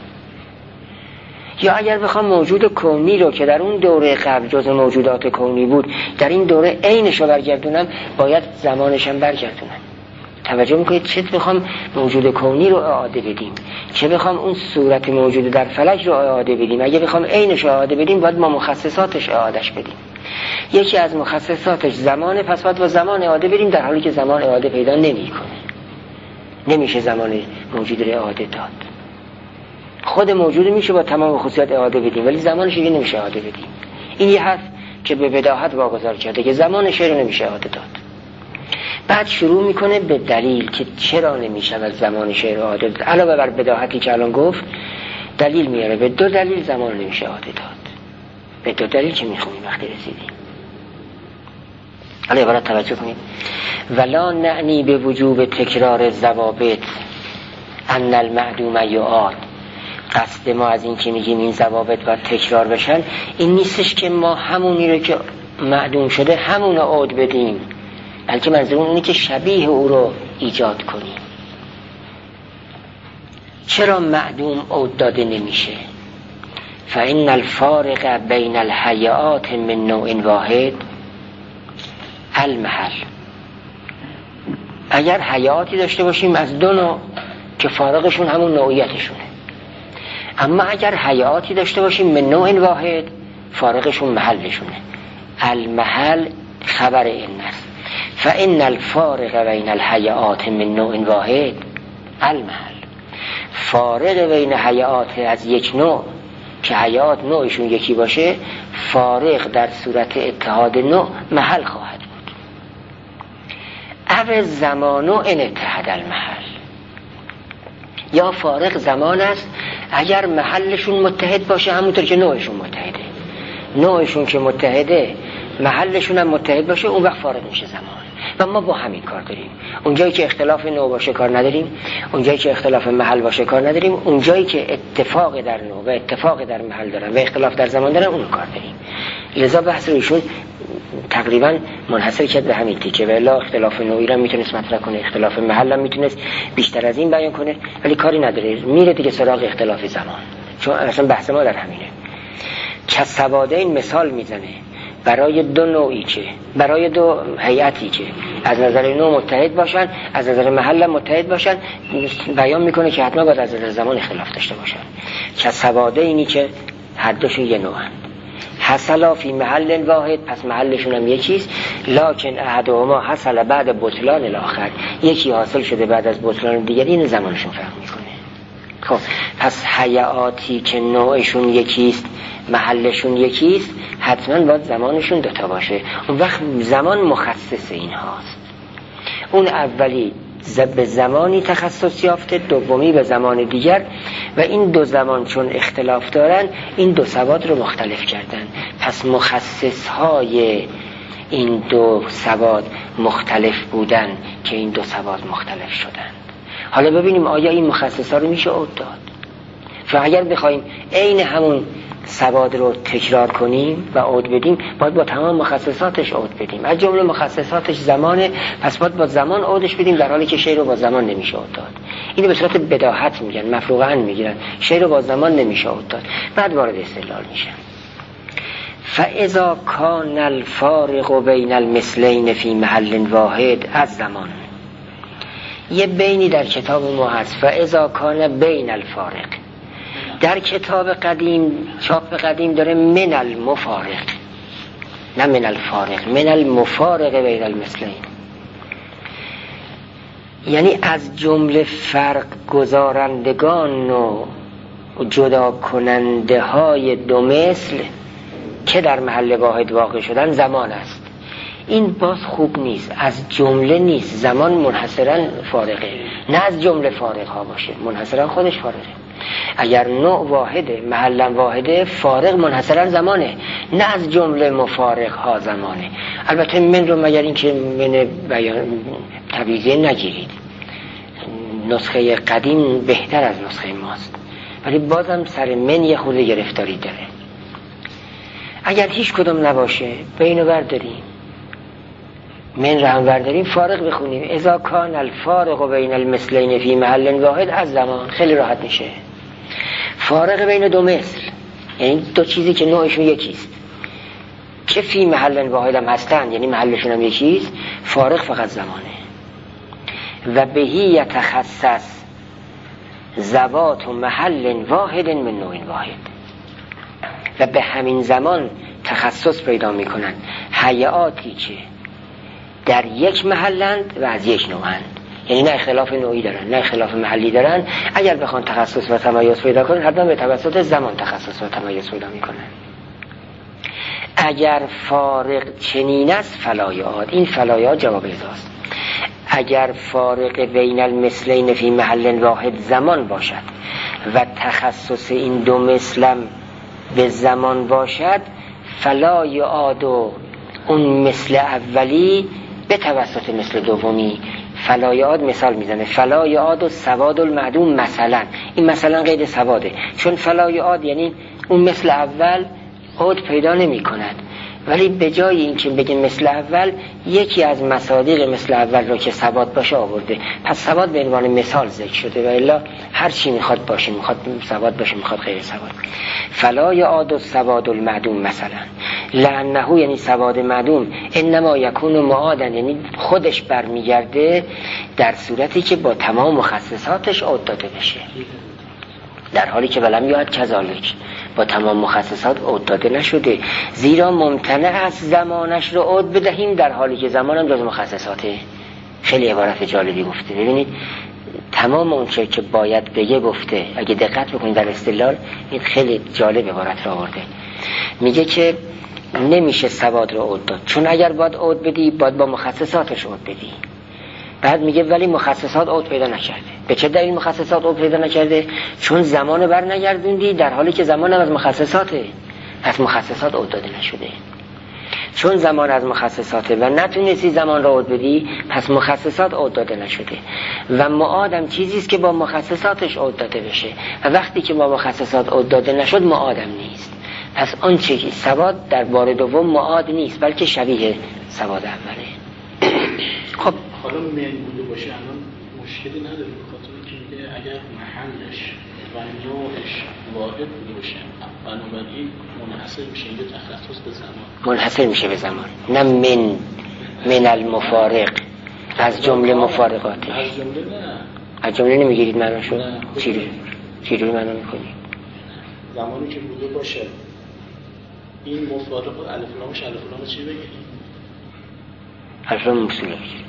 یا اگر بخوام موجود کونی رو که در اون دوره قبل جز موجودات کونی بود در این دوره عینش رو برگردونم، باید زمانش هم برگردونم. توجه میکنید؟ چه بخوام موجود کونی رو اعاده بدیم، چه بخوام اون صورت موجود در فلک رو اعاده بدیم، اگه بخوام عینش رو اعاده بدیم باید ما مخصصاتش اعادهش بدیم. یکی از مخصصاتش زمانه، پس باید با زمان اعاده بدیم، در حالی که زمان اعاده پیدا نمیکنه. نمیشه زمان موجود رو اعاده داد. خود موجود میشه با تمام خصوصیات اعاده بدیم، ولی زمانش دیگه نمیشه اعاده بدیم. این یه حرف که به بداهت واگذار کرده که زمانش رو نمیشه اعاده داد. بعد شروع میکنه به دلیل که چرا نمیشه از زمانش رو اعاده داد. علاوه بر بداهتی که الان گفت، دلیل میاره. به دو دلیل زمان نمیشه اعاده داد. به دو دلیل که میخونیم وقتی رسیدیم. حالا عبارت توجه کنید. ولا نعنی به وجوب تکرار الضوابط ان المعدوم یعاد. قصد ما از این که میگیم این ضوابط باید تکرار بشن این نیستش که ما همونی رو که معدوم شده همون رو عود بدیم، بلکه منظورمون اینه که شبیه او رو ایجاد کنیم. چرا معدوم عود داده نمیشه؟ فإن الفارق بین الحیات من نوع واحد المحل. اگر حیاتی داشته باشیم از دو نوع که فارقشون همون نوعیتشونه، اما اگر حیاتی داشته باشیم من نوع واحد فارقشون محلشونه. المحل خبر این است. فإن الفارق بین الحیات من نوع واحد المحل. فارق بین حیات از یک نوع که حیات نوعشون یکی باشه، فارق در صورت اتحاد نوع محل خواهد بود. او زمان ان اتحاد المحل. یا فارق زمان است اگر محلشون متحد باشه، همونطور که نوعشون متحده. نوعشون که متحده محلشون هم متحد باشه، اون وقت فارق میشه زمان. و ما با همین کار داریم. اونجایی که اختلاف نوع باشه کار نداریم، اونجایی که اختلاف محل باشه کار نداریم، اونجایی که اتفاق در نوع و اتفاق در محل دارن و اختلاف در زمان دارن اون کار داریم. لذا بحث رو ایشون تقریبا منحصر کرد به همین تیکه. و الا اختلاف نوعی را میتونست مطرح کنه، اختلاف محل هم میتونست بیشتر از این بیان کنه، ولی کاری نداره، میره دیگه سراغ اختلاف زمان. چون اصلا بحث ما در همینه. کسبادین مثال میزنه برای دو نوعی که برای دو هیئتی که از نظر نوع متحد باشن، از نظر محل متحد باشن، بیان میکنه که حتما باید از نظر زمان اختلاف داشته باشن. کسبادینی که هر دوشون یه نوعن، حصلا فی محل واحد، پس محلشون هم یکیست، لکن احدهما حصل بعد بطلان الاخر، یکی حاصل شده بعد از بطلان دیگری، این زمانشون فرق میکنه. خب پس حیاتی که نوعشون یکیست محلشون یکیست، حتما باید زمانشون دوتا باشه. اون وقت زمان مخصص این هاست. اون اولی به زمانی تخصص یافته، دومی به زمان دیگر، و این دو زمان چون اختلاف دارن این دو سواد رو مختلف کردن. پس مخصص های این دو سواد مختلف بودن که این دو سواد مختلف شدن. حالا ببینیم آیا این مخصص ها رو میشه عود داد؟ چون اگر بخوایم عین همون سواد رو تکرار کنیم و عود بدیم، باید با تمام مخصصاتش عود بدیم. از جمله مخصصاتش زمانه، پس باید با زمان عودش بدیم، در حالی که شی رو با زمان نمیشه عود داد. اینو به صورت بداهت میگن، مفروغاً میگیرن، شی رو با زمان نمیشه عود داد. بعد وارد استدلال میشن. فاذا کان الفارق بین المثلین فی محل واحد از زمان. یه بینی در کتاب ما هست، فاذا کان بین الفارق. در کتاب قدیم، چاپ قدیم داره من المفارق، نه من الفارق، من المفارق بین المثلین، یعنی از جمله فرق گذارندگان و جدا کننده های دو مثل که در محل واحد واقع شدن زمان است. این باز خوب نیست، از جمله نیست. زمان منحصرا فارغه، نه از جمله فارغ ها باشه، منحصرا خودش فارغه. اگر نوع واحده، محلا واحده، فارغ منحصرا زمانه، نه از جمله مفارق ها زمانه. البته من رو مگر اینکه من بیان تبعیضیه نگیرید، نسخه قدیم بهتر از نسخه ماست، ولی بازم سر من یه خورده گرفتاری داره. اگر هیچ کدوم نباشه بینو برداریم، من رو هم برداریم، فارق بخونیم. اذا کان الفارق بین المثلین فی محل واحد از زمان، خیلی راحت میشه. فارق بین دو مثل، یعنی دو چیزی که نوعشون یکیست، که فی محل واحد هم هستن، یعنی محلشون هم یکیست، فارق فقط زمانه. و بهی یتخصص ذوات و محل واحد من نوع واحد، و به همین زمان تخصص پیدا میکنن هیئاتی که در یک محلند و از یک نوعند، یعنی نه اختلاف نوعی دارن نه اختلاف محلی دارن. اگر بخوان تخصص و تمایز پیدا کنن حتما به توسط زمان تخصص و تمایز پیدا میکنن. اگر فارق چنین است فلایعاد، این فلایعاد جواب ازاست. اگر فارق بین المثلین فی محل واحد زمان باشد و تخصص این دو مثلم به زمان باشد، فلایعاد اون مثل اولی به توسط مثل دومی. فلایعاد مثال میزنه، فلایعاد و سواد المعدوم مثلا، این مثلا قید سواده، چون فلایعاد یعنی اون مثل اول عود پیدا نمی کند، ولی به جای این که بگه مثل اول، یکی از مصادیق مثل اول رو که ثبات باشه آورده، پس ثبات به عنوان مثال ذکر شده، و الا هر چی میخواد باشه، میخواد ثبات باشه میخواد غیر ثبات. فلا یعاد الثبات المعدوم مثلا لانه، یعنی ثبات معدوم، انما یکون معادن، یعنی خودش برمیگرده در صورتی که با تمام مخصصاتش عود داده بشه، در حالی که ولم یعد کذالک، با تمام مخصصات عود داده نشده، زیرا ممتنع است زمانش رو عود بدهیم در حالی که زمانم جز مخصصاته. خیلی عبارت جالبی گفته، ببینید تمام اون چه که باید بگه گفته. اگه دقت بکنید در استدلال این خیلی جالب عبارت رو آورده. میگه که نمیشه سواد رو عود داد، چون اگر باید عود بدی باید با مخصصاتش عود بدی. بعد میگه ولی مخصصات عود پیدا نکرده. به چه دلیل مخصصات عود پیدا نکرده؟ چون زمان بر نگردوندی در حالی که زمان از مخصصاته، پس مخصصات عود داده نشده. چون زمان از مخصصاته و نتونستی زمان را عود بدی، پس مخصصات عود داده نشده. و معادم چیزی است که با مخصصاتش عود داده بشه، و وقتی که با مخصصات عود داده نشد معادم نیست. پس آن چه که سواد در بار دوم معاد نیست، بلکه شبیه سواد اوله. خب حالا من بوده باشه الان مشکلی نداره، به خاطر اینکه میگه اگر محلش و نوعش واحد بوده باشه بنابراین منحصر میشه به تخصص به زمان، منحصر میشه به زمان، نه من المفارق، از جمله مفارقاته. از جمله نه، از جمله نمیگیرید معناشو؟ چی رو معنا میکنید؟ زمانی که بوده باشه این مفارق الف لامش الف لام چی بگیرید؟ الف لام موصوله بگیرید.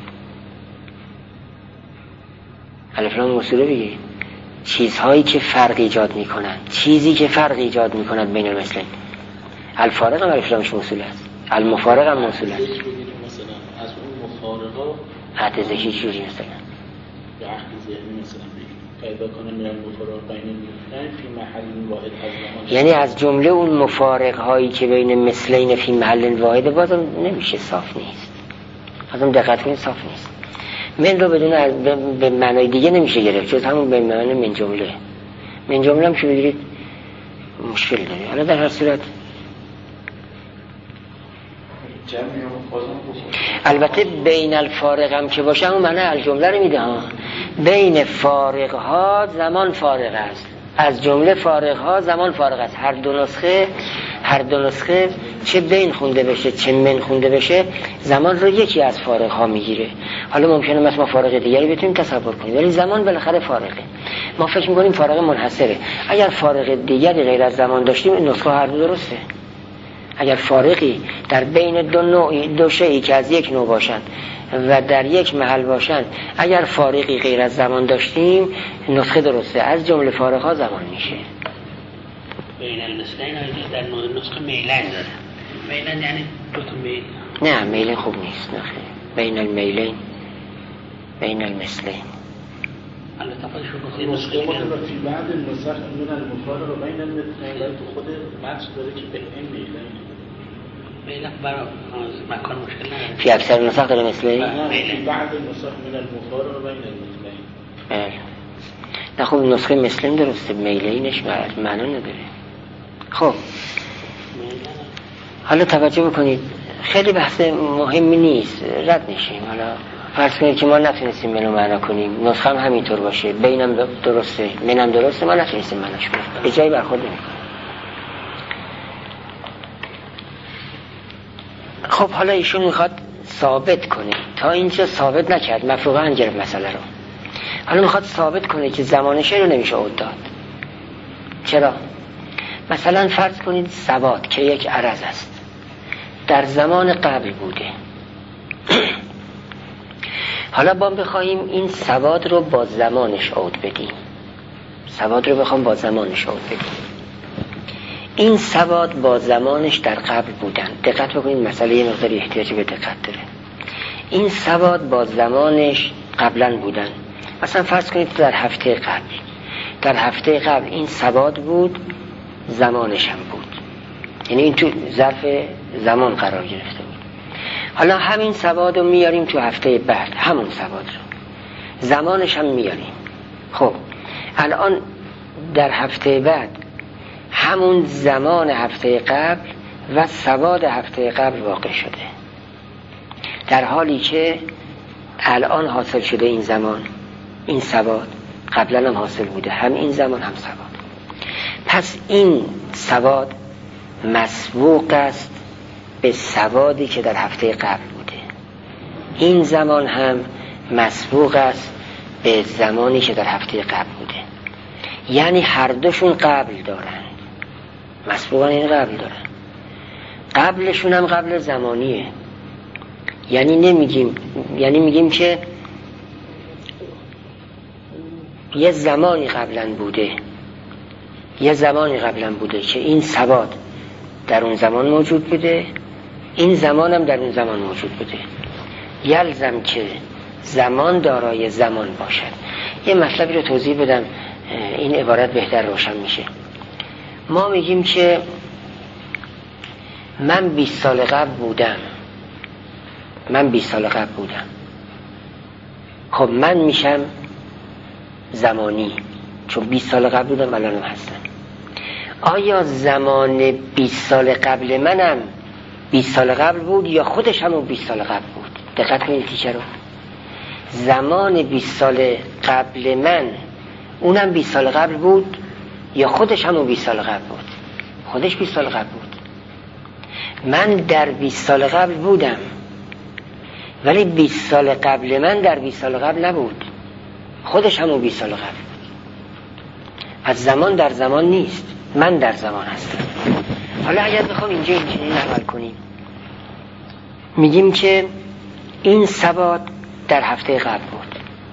الف لام موصوله بگیرید. چیزهایی که فرق ایجاد میکنن، چیزی که فرق ایجاد میکند بین المثلین. الفارق هم الف لامش موصوله است، المفارق هم موصوله است. مثلا از اون مفارقا عهد ذهنی چجوری مثلا؟ به عهد ذهنی مثلا پیدا کنه میرن مفارق بین المثلین فی محل واحد از زمان، یعنی از جمله اون مفارق هایی که بین مثلین فی محل واحد، بازم نمیشه، صاف نیست. بازم دقت کنید صاف نیست. من رو بدون به معنای دیگه نمیشه گرفت جز همون به معنای من جمله. من جمله هم که بگیرید مشکل داره. حالا در هر صورت البته بین الفارق هم که باشه همون معنی الجمله رو میده ها. بین فارق ها زمان فارق است، از جمله فارق ها زمان فارق است. هر دو نسخه چه بین خونده بشه چه من خونده بشه زمان رو یکی از فارق ها میگیره. حالا ممکنه مثلا ما فارق دیگری بتونیم تصور کنیم، ولی زمان بالاخره فارقه. ما فکر میکنیم فارق منحصره. اگر فارق دیگری غیر از زمان داشتیم این نسخه هر دو درسته. اگر فارقی در بین دو شیئی که از یک نوع باشن و در یک محل باشن، اگر فارقی غیر از زمان داشتیم نسخه درسته. از جمله فارق ها زمان میشه. بین المثلین در نسخه میلن داره. میلن یعنی دو تا میل نه میلین خوب نیست. نه بین المیلین بین المثلین. البته خودش رو این نسخه ما فی بعد النسخ من المفارق و بین المثلین ولی تو خود متن داره که به این میلین میلین برای مکان مشکل نداره. فی اکثر نسخ داره مثلین؟ فی بعد النسخ من المفارق و بین المثلین. بله. نه خب نسخه مثلین درسته، میلینش معنا نداره. خب حالا توجه بکنید، خیلی بحث مهمی نیست، رد نشیم. حالا فرض کنید که ما نتونستیم منو معنا کنیم، نسخه هم همینطور باشه، بینم درسته منم درسته، ما نتونستیم معناش کنیم، به جایی برخورد نمی‌کنه. خب حالا ایشون میخواد ثابت کنه، تا اینجا ثابت نکرد، مفروغا گرفت مسئله رو. حالا میخواد ثابت کنه که زمان شعر رو نمیشه عد داد. چرا؟ مثلا فرض کنید ثبات که یک عرض است در زمان قبل بوده. حالا با بخوایم این ثبات رو با زمانش عود بدیم، ثبات رو بخوام با زمانش عود بدیم، این ثبات با زمانش در قبل بودن. دقت بکنید، مسئله یه مقدار احتیاج به دقت داره. این ثبات با زمانش قبلا بودن. مثلا فرض کنید در هفته قبل، در هفته قبل این ثبات بود، زمانش هم بود، یعنی این تو ظرف زمان قرار گرفته بود. حالا همین ثبات رو میاریم تو هفته بعد، همون ثبات رو زمانش هم میاریم. خب الان در هفته بعد همون زمان هفته قبل و ثبات هفته قبل واقع شده، در حالی که الان حاصل شده این زمان، این ثبات قبلا هم حاصل بوده، هم این زمان هم ثبات. پس این ثبات مسبوق است به ثباتی که در هفته قبل بوده، این زمان هم مسبوق است به زمانی که در هفته قبل بوده. یعنی هر دوشون قبل دارند، مسبوقا این قبل دارن، قبلشون هم قبل زمانیه. یعنی نمیگیم، یعنی میگیم که یه زمانی قبلا بوده، یه زمانی قبلا بوده که این ثبات در اون زمان موجود بوده، این زمان هم در اون زمان موجود بوده. یلزم که زمان دارای زمان باشد. یه مطلبی رو توضیح بدم، این عبارت بهتر روشن میشه. ما میگیم که من 20 سال قبل بودم، من 20 سال قبل بودم. خب من میشم زمانی، چون 20 سال قبل بودم الانم هستم. آیا زمان 20 سال قبل منم 20 سال قبل بود یا خودش همون 20 سال قبل بود؟ دقت کنید تیچه رو. زمان 20 سال قبل من اونم 20 سال قبل بود یا خودش همون 20 سال قبل بود؟ خودش 20 سال قبل بود. من در 20 سال قبل بودم، ولی 20 سال قبل من در 20 سال قبل نبود، خودش همون 20 سال قبل بود. از زمان در زمان نیست، من در زمان هستم. حالا اگر بخوام اینجا اینجوری نقل کنیم، میگیم که این ثبات در هفته قبل بود،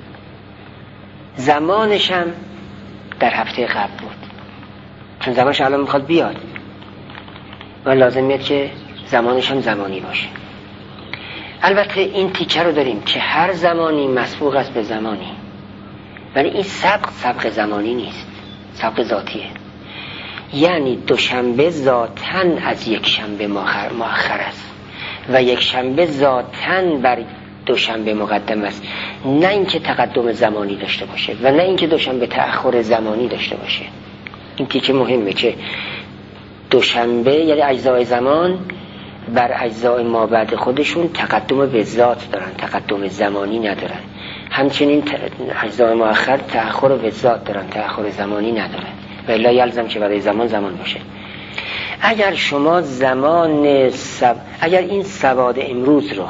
زمانش هم در هفته قبل بود، چون زمانش الان میخواد بیاد و لازم میاد که زمانش هم زمانی باشه. البته این تیکه رو داریم که هر زمانی مسبوق است به زمانی، ولی این سبق زمانی نیست، سبق ذاتیه. یعنی دوشنبه ذاتاً از یک شنبه مؤخر است و یک شنبه ذاتاً بر دوشنبه مقدم است، نه اینکه تقدم زمانی داشته باشه و نه اینکه دوشنبه تأخر زمانی داشته باشه. این تیکه مهمه که دوشنبه یعنی اجزای زمان بر اجزای ما بعد خودشون تقدم به ذات دارن، تقدم زمانی ندارن. همچنین اجزای مؤخر تأخر به ذات دارن، تأخر زمانی ندارن. و الا یلزم که برای زمان باشه. اگر شما اگر این سواد امروز رو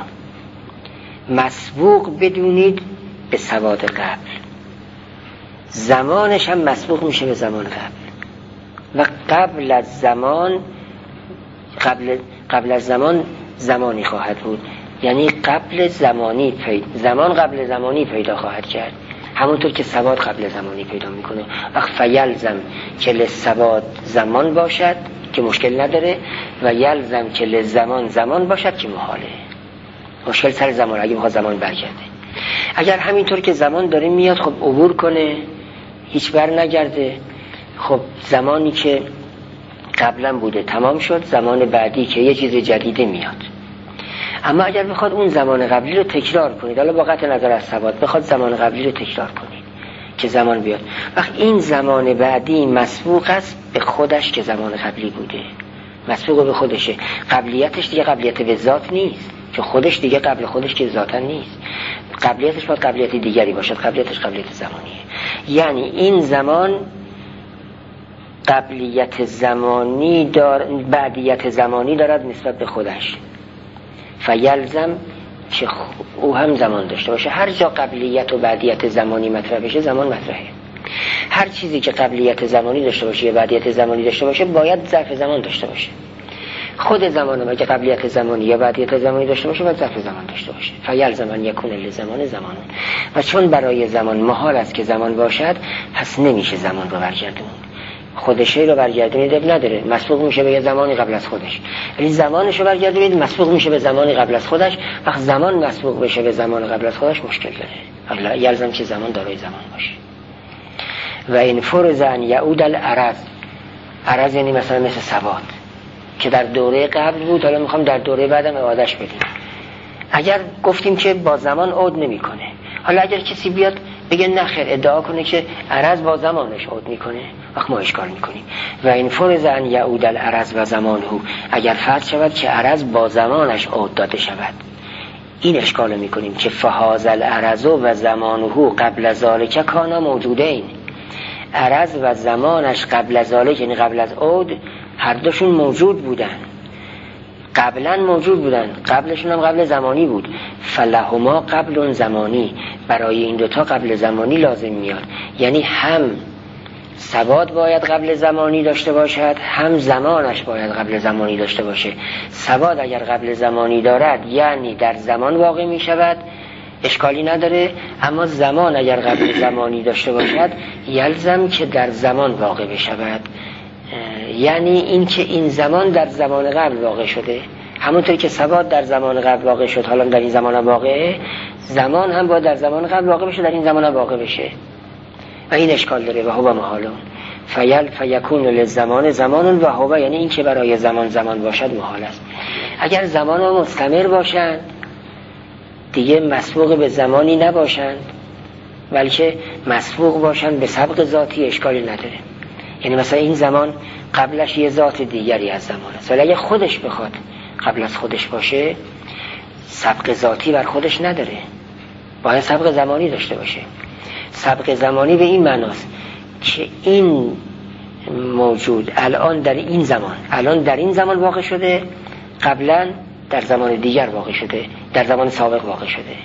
مسبوق بدونید به سواد قبل، زمانش هم مسبوق میشه به زمان قبل و قبل از زمان زمانی خواهد بود. یعنی زمان قبل زمانی پیدا خواهد کرد. همونطور که ثبات قبل زمانی پیدا میکنه. وقت فیلزم که لثبات زمان باشد که مشکل نداره و یلزم که لزمان زمان باشد که محاله. مشکل سر زمان، اگه میخواد زمان برگرده. اگر همینطور که زمان داره میاد خب عبور کنه هیچ بر نگرده، خب زمانی که قبلا بوده تمام شد، زمان بعدی که یه چیز جدیده میاد. اما اگر بخواد اون زمان قبلی رو تکرار کنید، حالا با قطع نظر از ثبات بخواد زمان قبلی رو تکرار کنید که زمان بیاد، وقت این زمان بعدی مسبوق است به خودش که زمان قبلی بوده، مسبوق به خودشه. قبلیتش دیگه قبلیت به ذات نیست، که خودش دیگه قبل خودش که ذاتا نیست. قبلیتش باید قبلیت دیگری باشد، قبلیتش قبلیت زمانیه. یعنی این زمان قبلیت زمانی بعدیت زمانی دارد نسبت به خودش. فیلزم که او هم زمان داشته باشه. هر جا قبلیت و بعدیت زمانی مطرح بشه زمان مطرحه. هر چیزی که قبلیت زمانی داشته باشه یا بعدیت زمانی داشته باشه باید ظرف زمان داشته باشه. خود زمان اگه قبلیت زمانی یا بعدیت زمانی داشته باشه باید ظرف زمان داشته باشه. فیلزم ان یکون لزمان زمان. و چون برای زمان محال است که زمان باشد، پس نمیشه زمان رو برگردون. خودشه رو برگردونید اب نداره، مسبوق میشه به یه زمانی قبل از خودش. ولی زمانش رو برگردونید مسبوق میشه به زمانی قبل از خودش. وقت زمان مسبوق بشه به زمان قبل از خودش مشکل داره. یلزم که زمان دارای زمان باشه. و این فرض ان یعود العرض. عرض یعنی مثلا مثل ثبات که در دوره قبل بود، حالا میخوام در دوره بعدم اعادهش بدیم. اگر گفتیم که با زمان عود نمیکنه، حالا اگر کسی بیاد بگه نخیر ادعا کنه که عرض با زمانش عود میکنه، وقت ما اشکال میکنیم. و این فرض ان یعود العرض و زمانه، اگر فرض شود که عرض با زمانش عود داده شود، این اشکال میکنیم که فهذا العرض و زمانه قبل ذلک کانا موجودین. عرض و زمانش قبل از ذلک یعنی قبل از عود هر دوشون موجود بودن، قبلا موجود بودن، قبلشون هم قبل زمانی بود. فلهما قبل زمانی، برای این دوتا قبل زمانی لازم میاد. یعنی هم ثبات باید قبل زمانی داشته باشد، هم زمانش باید قبل زمانی داشته باشه. ثبات اگر قبل زمانی دارد یعنی در زمان واقع می شود، اشکالی نداره. اما زمان اگر قبل زمانی داشته باشد یلزم که در زمان واقع بشود، یعنی این که این زمان در زمان قبل واقع شده، همونطور که ثبات در زمان قبل واقع شد حالا در این زمان هم واقعه، زمان هم باید در زمان قبل واقع بشه، در این زمان هم واقع بشه. و این اشکال داره. و هو محالون فیکون للزمان زمان و هو، یعنی این که برای زمان زمان باشد محال است. اگر زمان ها مستمر باشند دیگه مسبوق به زمانی نباشند، بلکه مسبوق باشند به سبق ذاتی، اشکالی نداره. یعنی مثلا این زمان قبلش یه ذات دیگری از زمان است، ولی اگه خودش بخواد قبل از خودش باشه سبق ذاتی بر خودش نداره، باید سبق زمانی داشته باشه. سبق زمانی به این معناست که این موجود الان در این زمان، الان در این زمان واقع شده، قبلا در زمان دیگر واقع شده، در زمان سابق واقع شده.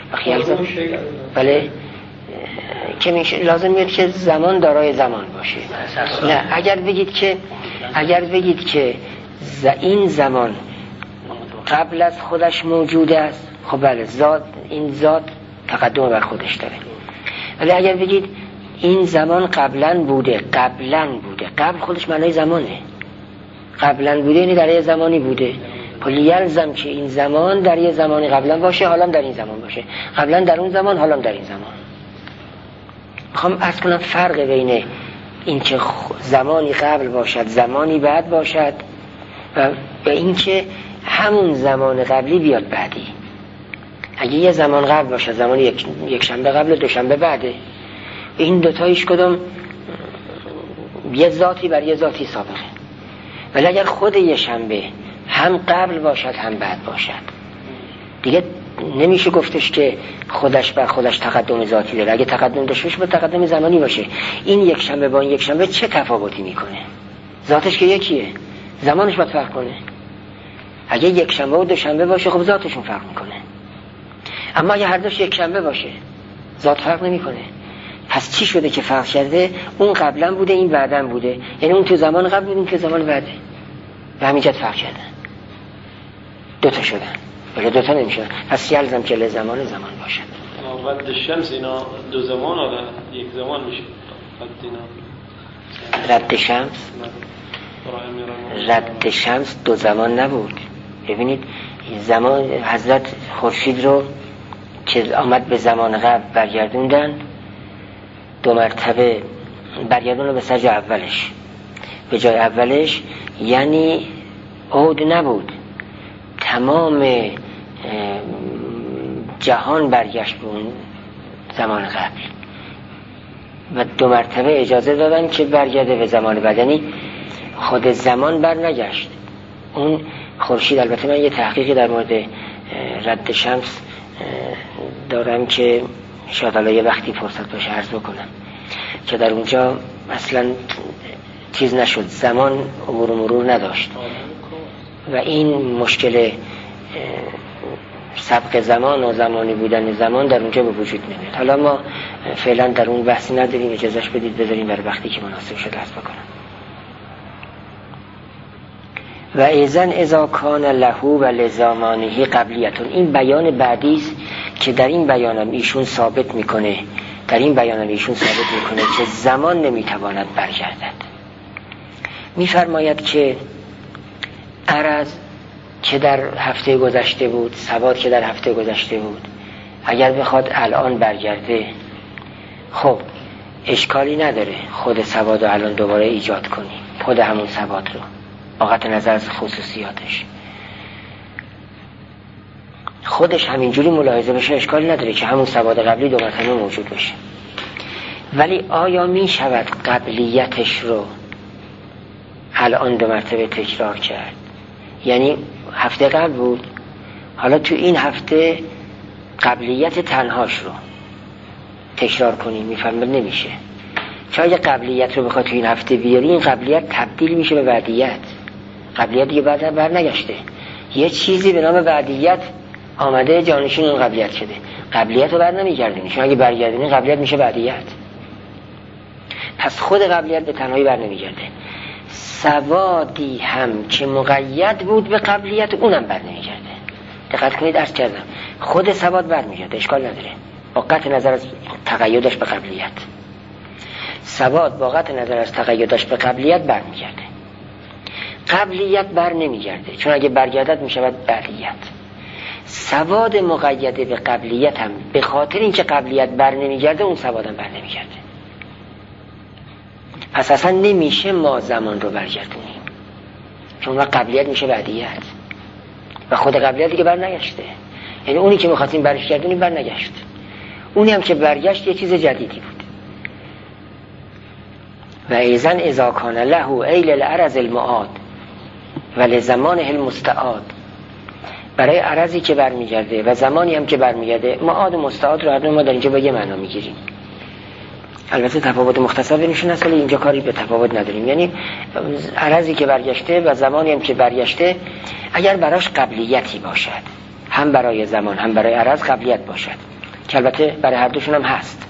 بله که لازم میاد که زمان دارای زمان باشه. نه اگر بگید که این زمان قبل از خودش موجود است، خب بله این ذات تقدم بر خودش داره. ولی اگر بگید این زمان قبلا بوده، قبل خودش معنای زمانه، قبلا بوده یعنی در یه زمانی بوده، کلی یلزم که این زمان در یه زمانی قبلا باشه، حالا در این زمان باشه، قبلا در اون زمان، حالا در این زمان. میخوام عرض کنم فرق بین این که زمانی قبل باشد زمانی بعد باشد و این که همون زمان قبلی بیاد بعدی. اگه یه زمان قبل باشه، زمان یک شنبه قبل، دو شنبه بعده، این دوتایش کدوم یه ذاتی بر یه ذاتی سابقه. ولی اگر خود یه شنبه هم قبل باشد هم بعد باشد دیگه نمیشه گفتش که خودش بر خودش تقدم ذاتی داره. اگه تقدم داشته باشه با تقدم زمانی باشه. این یک شنبه با این یک شنبه چه تفاوتی میکنه؟ ذاتش که یکیه، زمانش باید فرق کنه. اگه یک شنبه و دو شنبه باشه خب ذاتشون فرق میکنه. اما اگه هر دوش یک شنبه باشه ذات فرق نمیکنه. پس چی شده که فرق کرده؟ اون قبلا بوده، این بعداً بوده، یعنی اون تو زمان قبل بود، این تو زمان بعده، به همین جهت فرق کردن، دوتا شدن. ولی دوتا نمیشن. پس یلزم که لزمان زمان باشد. رد شمس اینا دو زمان آره یک زمان میشه رد شمس دو زمان نبود. ببینید زمان حضرت خورشید رو که آمد به زمان قبل برگردوندن، دو مرتبه برگردون رو به سر جای اولش، به جای اولش، یعنی عود نبود، تمام جهان برگشت به اون زمان قبل و دو مرتبه اجازه دادن که برگرده به زمان بعد، یعنی خود زمان بر نگشت. اون خورشید، البته من یه تحقیقی در مورد رد شمس دارم که شاید الان یه وقتی فرصت باشه عرض بکنم که در اونجا اصلا چیز نشد، زمان عبور و مرور نداشت و این مشکل سبق زمان و زمانی بودن زمان در اونجا به وجود نمیاد. حالا ما فعلا در اون بحثی نداریم، اجازهش بدید بذاریم برای وقتی که مناسب شد عرض بکنم. و ایزن اذا کان له و لزمانه قبلیتون، این بیان بعدی است که در این بیانم ایشون ثابت میکنه که زمان نمیتواند برگردد. میفرماید که عرض که در هفته گذشته بود، سواد که در هفته گذشته بود، اگر بخواد الان برگرده خب اشکالی نداره خود سواد رو الان دوباره ایجاد کنی، خود همون سواد رو واقعا نظر از خصوصیاتش خودش همینجوری ملاحظه بشه، اشکالی نداره که همون سواد قبلی دو مرتبه موجود باشه. ولی آیا می شود قبلیتش رو الان دو مرتبه تکرار کرد؟ یعنی هفته قبل بود، حالا تو این هفته قبلیت تنهاش رو تکرار کنیم، میفهمید نمیشه. چون اگه قبلیت رو بخواد تو این هفته بیاری، این قبلیت تبدیل میشه به بعدیت، قبلیت دیگه بعد بر نگشته، یه چیزی به نام بعدیت آمده جانشین اون قبلیت شده، قبلیت رو بر نمیگردونی، چون اگه برگردونی قبلیت میشه بعدیت. پس خود قبلیت به تنهایی بر نمیگرده، سوادی هم که مقید بود به قبلیت اونم بر نمیگرده. دقت کنید عرض کردم خود سواد بر میگرده، اشکال نداره با قطع نظر از تقیدش به قبلیت. سواد با قطع نظر از تقیدش به قبلیت بر میگرده، قبلیت بر نمیگرده، چون اگه برگردد میشود بعدیت. سواد مقیده به قبلیت هم به خاطر اینکه قبلیت بر نمیگرده، اون سوادم بر نمیگرده. پس اصلا نمیشه ما زمان رو برگردونیم، چون قبلیت میشه بعدیت و خود قبلیت دیگه بر نگشته. یعنی اونی که می‌خواستیم برش گردونیم بر نگشت، اونی هم که برگشت یه چیز جدیدی بود. و ایزن اذا کان له ایل العرض المعاد و لزمانه المستعاد، برای عرضی که برمیگرده و زمانی هم که برمیگرده، معاد و مستعاد رو هر ما در اینجا با یه معنا میگیریم. البته تفاوت مختصر بینشون هست، ولی اینجا کاری به تفاوت نداریم. یعنی عرضی که برگشته و زمانی هم که برگشته، اگر براش قبلیتی باشد، هم برای زمان هم برای عرض قبلیت باشد، که البته برای هر دوشون هم هست.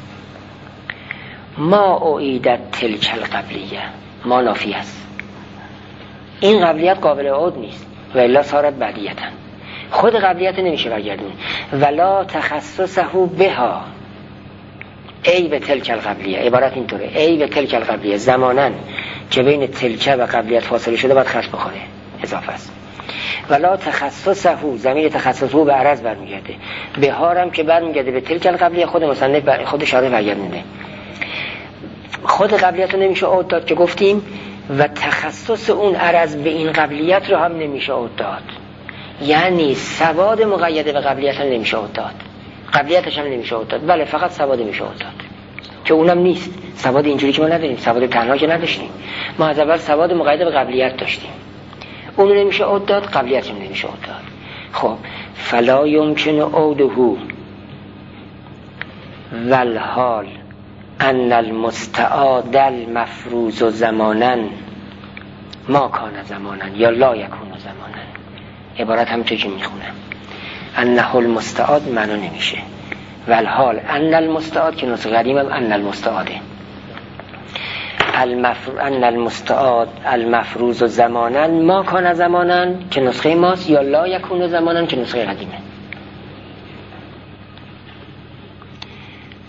ما اعیدت تلک القبلیه، ما نافی است، این قبلیت قابل عود نیست و الا صارت بعدیتا. خود قبلیت نمیشه برگردون. ولا تخصصه بها ای به تلک القبلیه، عبارت اینطوره، ای به تلک القبلیه، زمانن که بین تلکه و قبلیت فاصله شده باید خط بخوره، اضافه است. ولا تخصصه، زمین تخصصه به عرض برمیگرده، بهارم که برمیگرده به تلک القبلیه، خود مصنف خود شارح برگردونده. خود قبلیت رو نمیشه عود داد که گفتیم، و تخصص اون عرض به این قبلیت رو هم نمیشه عود داد. یعنی سواد مقیده به قبلیت هم نمیشه عود داد، قبلیتش هم نمیشه عود داد، بله فقط سواد میشه عود داد که اونم نیست. سواد اینجوری که ما نداریم، سواد تنها که نداشتیم، ما از اول سواد مقیده به قبلیت داشتیم، اون نمیشه عود داد، قبلیت هم نمیشه عود داد. خب فلا یمکن عوده والحال ان المستعاد المفروض زمانا ما کان زمانا یا لا یکون زمانا. عبارت هم چه که میخونم انه المستعاد معنا نمیشه، والحال ان المستعاد که نسخه قدیم هم ان المستعاده، ان المستعاد المفروض زمانا ما کان زمانا که نسخه ماست، یا لا یکون زمانا که نسخه قدیمه.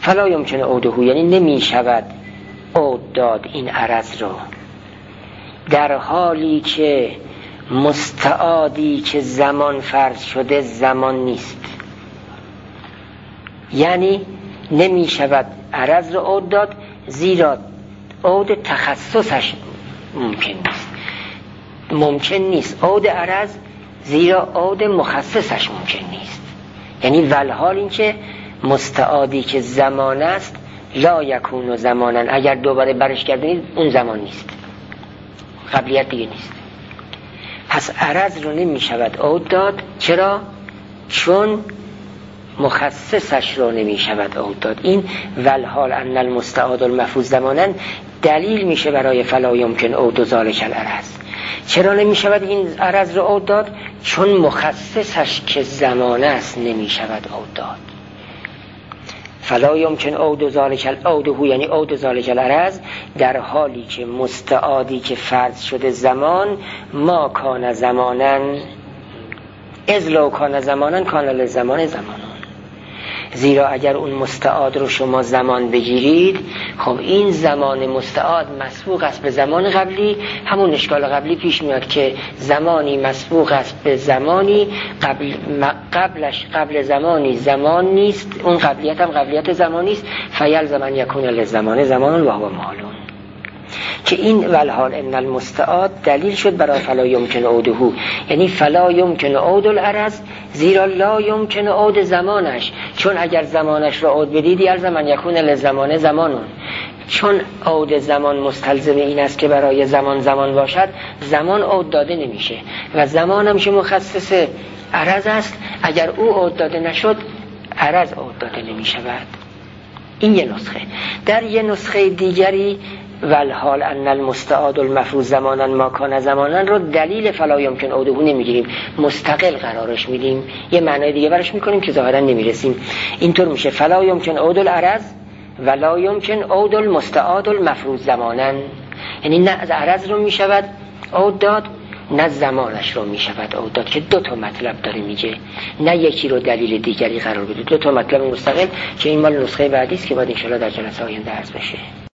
فلا یمکن عوده، یعنی نمی شود عود داد این عرض رو در حالی که مستعادی که زمان فرض شده زمان نیست. یعنی نمی شود عرض رو عود داد زیرا عود تخصصش ممکن نیست عود عرض زیرا عود مخصصش ممکن نیست. یعنی ولحال این که مستعادی که زمان است لا یکون زمانن، اگر دوباره برش گردونید اون زمان نیست، قبلیت دیگه نیست. پس عرض رو نمی شود عود داد. چرا؟ چون مخصصش رو نمی شود عود داد. این ولحال ان المستعاد المفروض زمانن دلیل میشه برای فلا یمکن عود ذلک العرض. چرا نمی شود این عرض رو عود داد؟ چون مخصصش که زمان است نمی شود عود داد. فلا یمکن عود ذلک العوده، یعنی عود ذلک العرض در حالی که مستعادی که فرض شده زمان ما کان زمانن اذ لو کان زمانن کان للزمان زمانان. زیرا اگر اون مستعاد رو شما زمان بگیرید، خب این زمان مستعاد مسبوق است به زمان قبلی. همون اشکال قبلی پیش میاد که زمانی مسبوق است به زمانی قبل زمانی زمان نیست، اون قبلیت هم قبلیت زمانی است. فیلزم ان یکون للزمان زمان و هو محال. که این ولحال ان المستعاد دلیل شد برای فلا یمکن عوده، یعنی فلا یمکن عود العرض زیرا لا یمکن عود زمانش. چون اگر زمانش را عود بدید یلزم ان یکون للزمان زمانون. چون عود زمان مستلزم این است که برای زمان باشد، زمان عود داده نمیشه و زمان هم که مخصص عرض است، اگر او عود داده نشد عرض عود داده نمیشود. این یه نسخه. در یه نسخه دیگری ولحال ان المستعاد المفروض زمانن ما کان زمانن رو دلیل فلا یمکن عوده نمیگیریم، مستقل قرارش میدیم، یه معنای دیگه برش میکنیم که ظاهرا نمیرسیم. اینطور میشه فلا یمکن عود العرض ولا یمکن عود المستعاد المفروض زمانن. یعنی نه از عرض رو میشود عود داد نه زمانش رو میشود عود داد، که دو تا مطلب داره میگه، نه یکی رو دلیل دیگری قرار بده، دو تا مطلب مستقل که این مال نسخه بعدی است که باید ان شاء الله در جلسه آینده عرض بشه.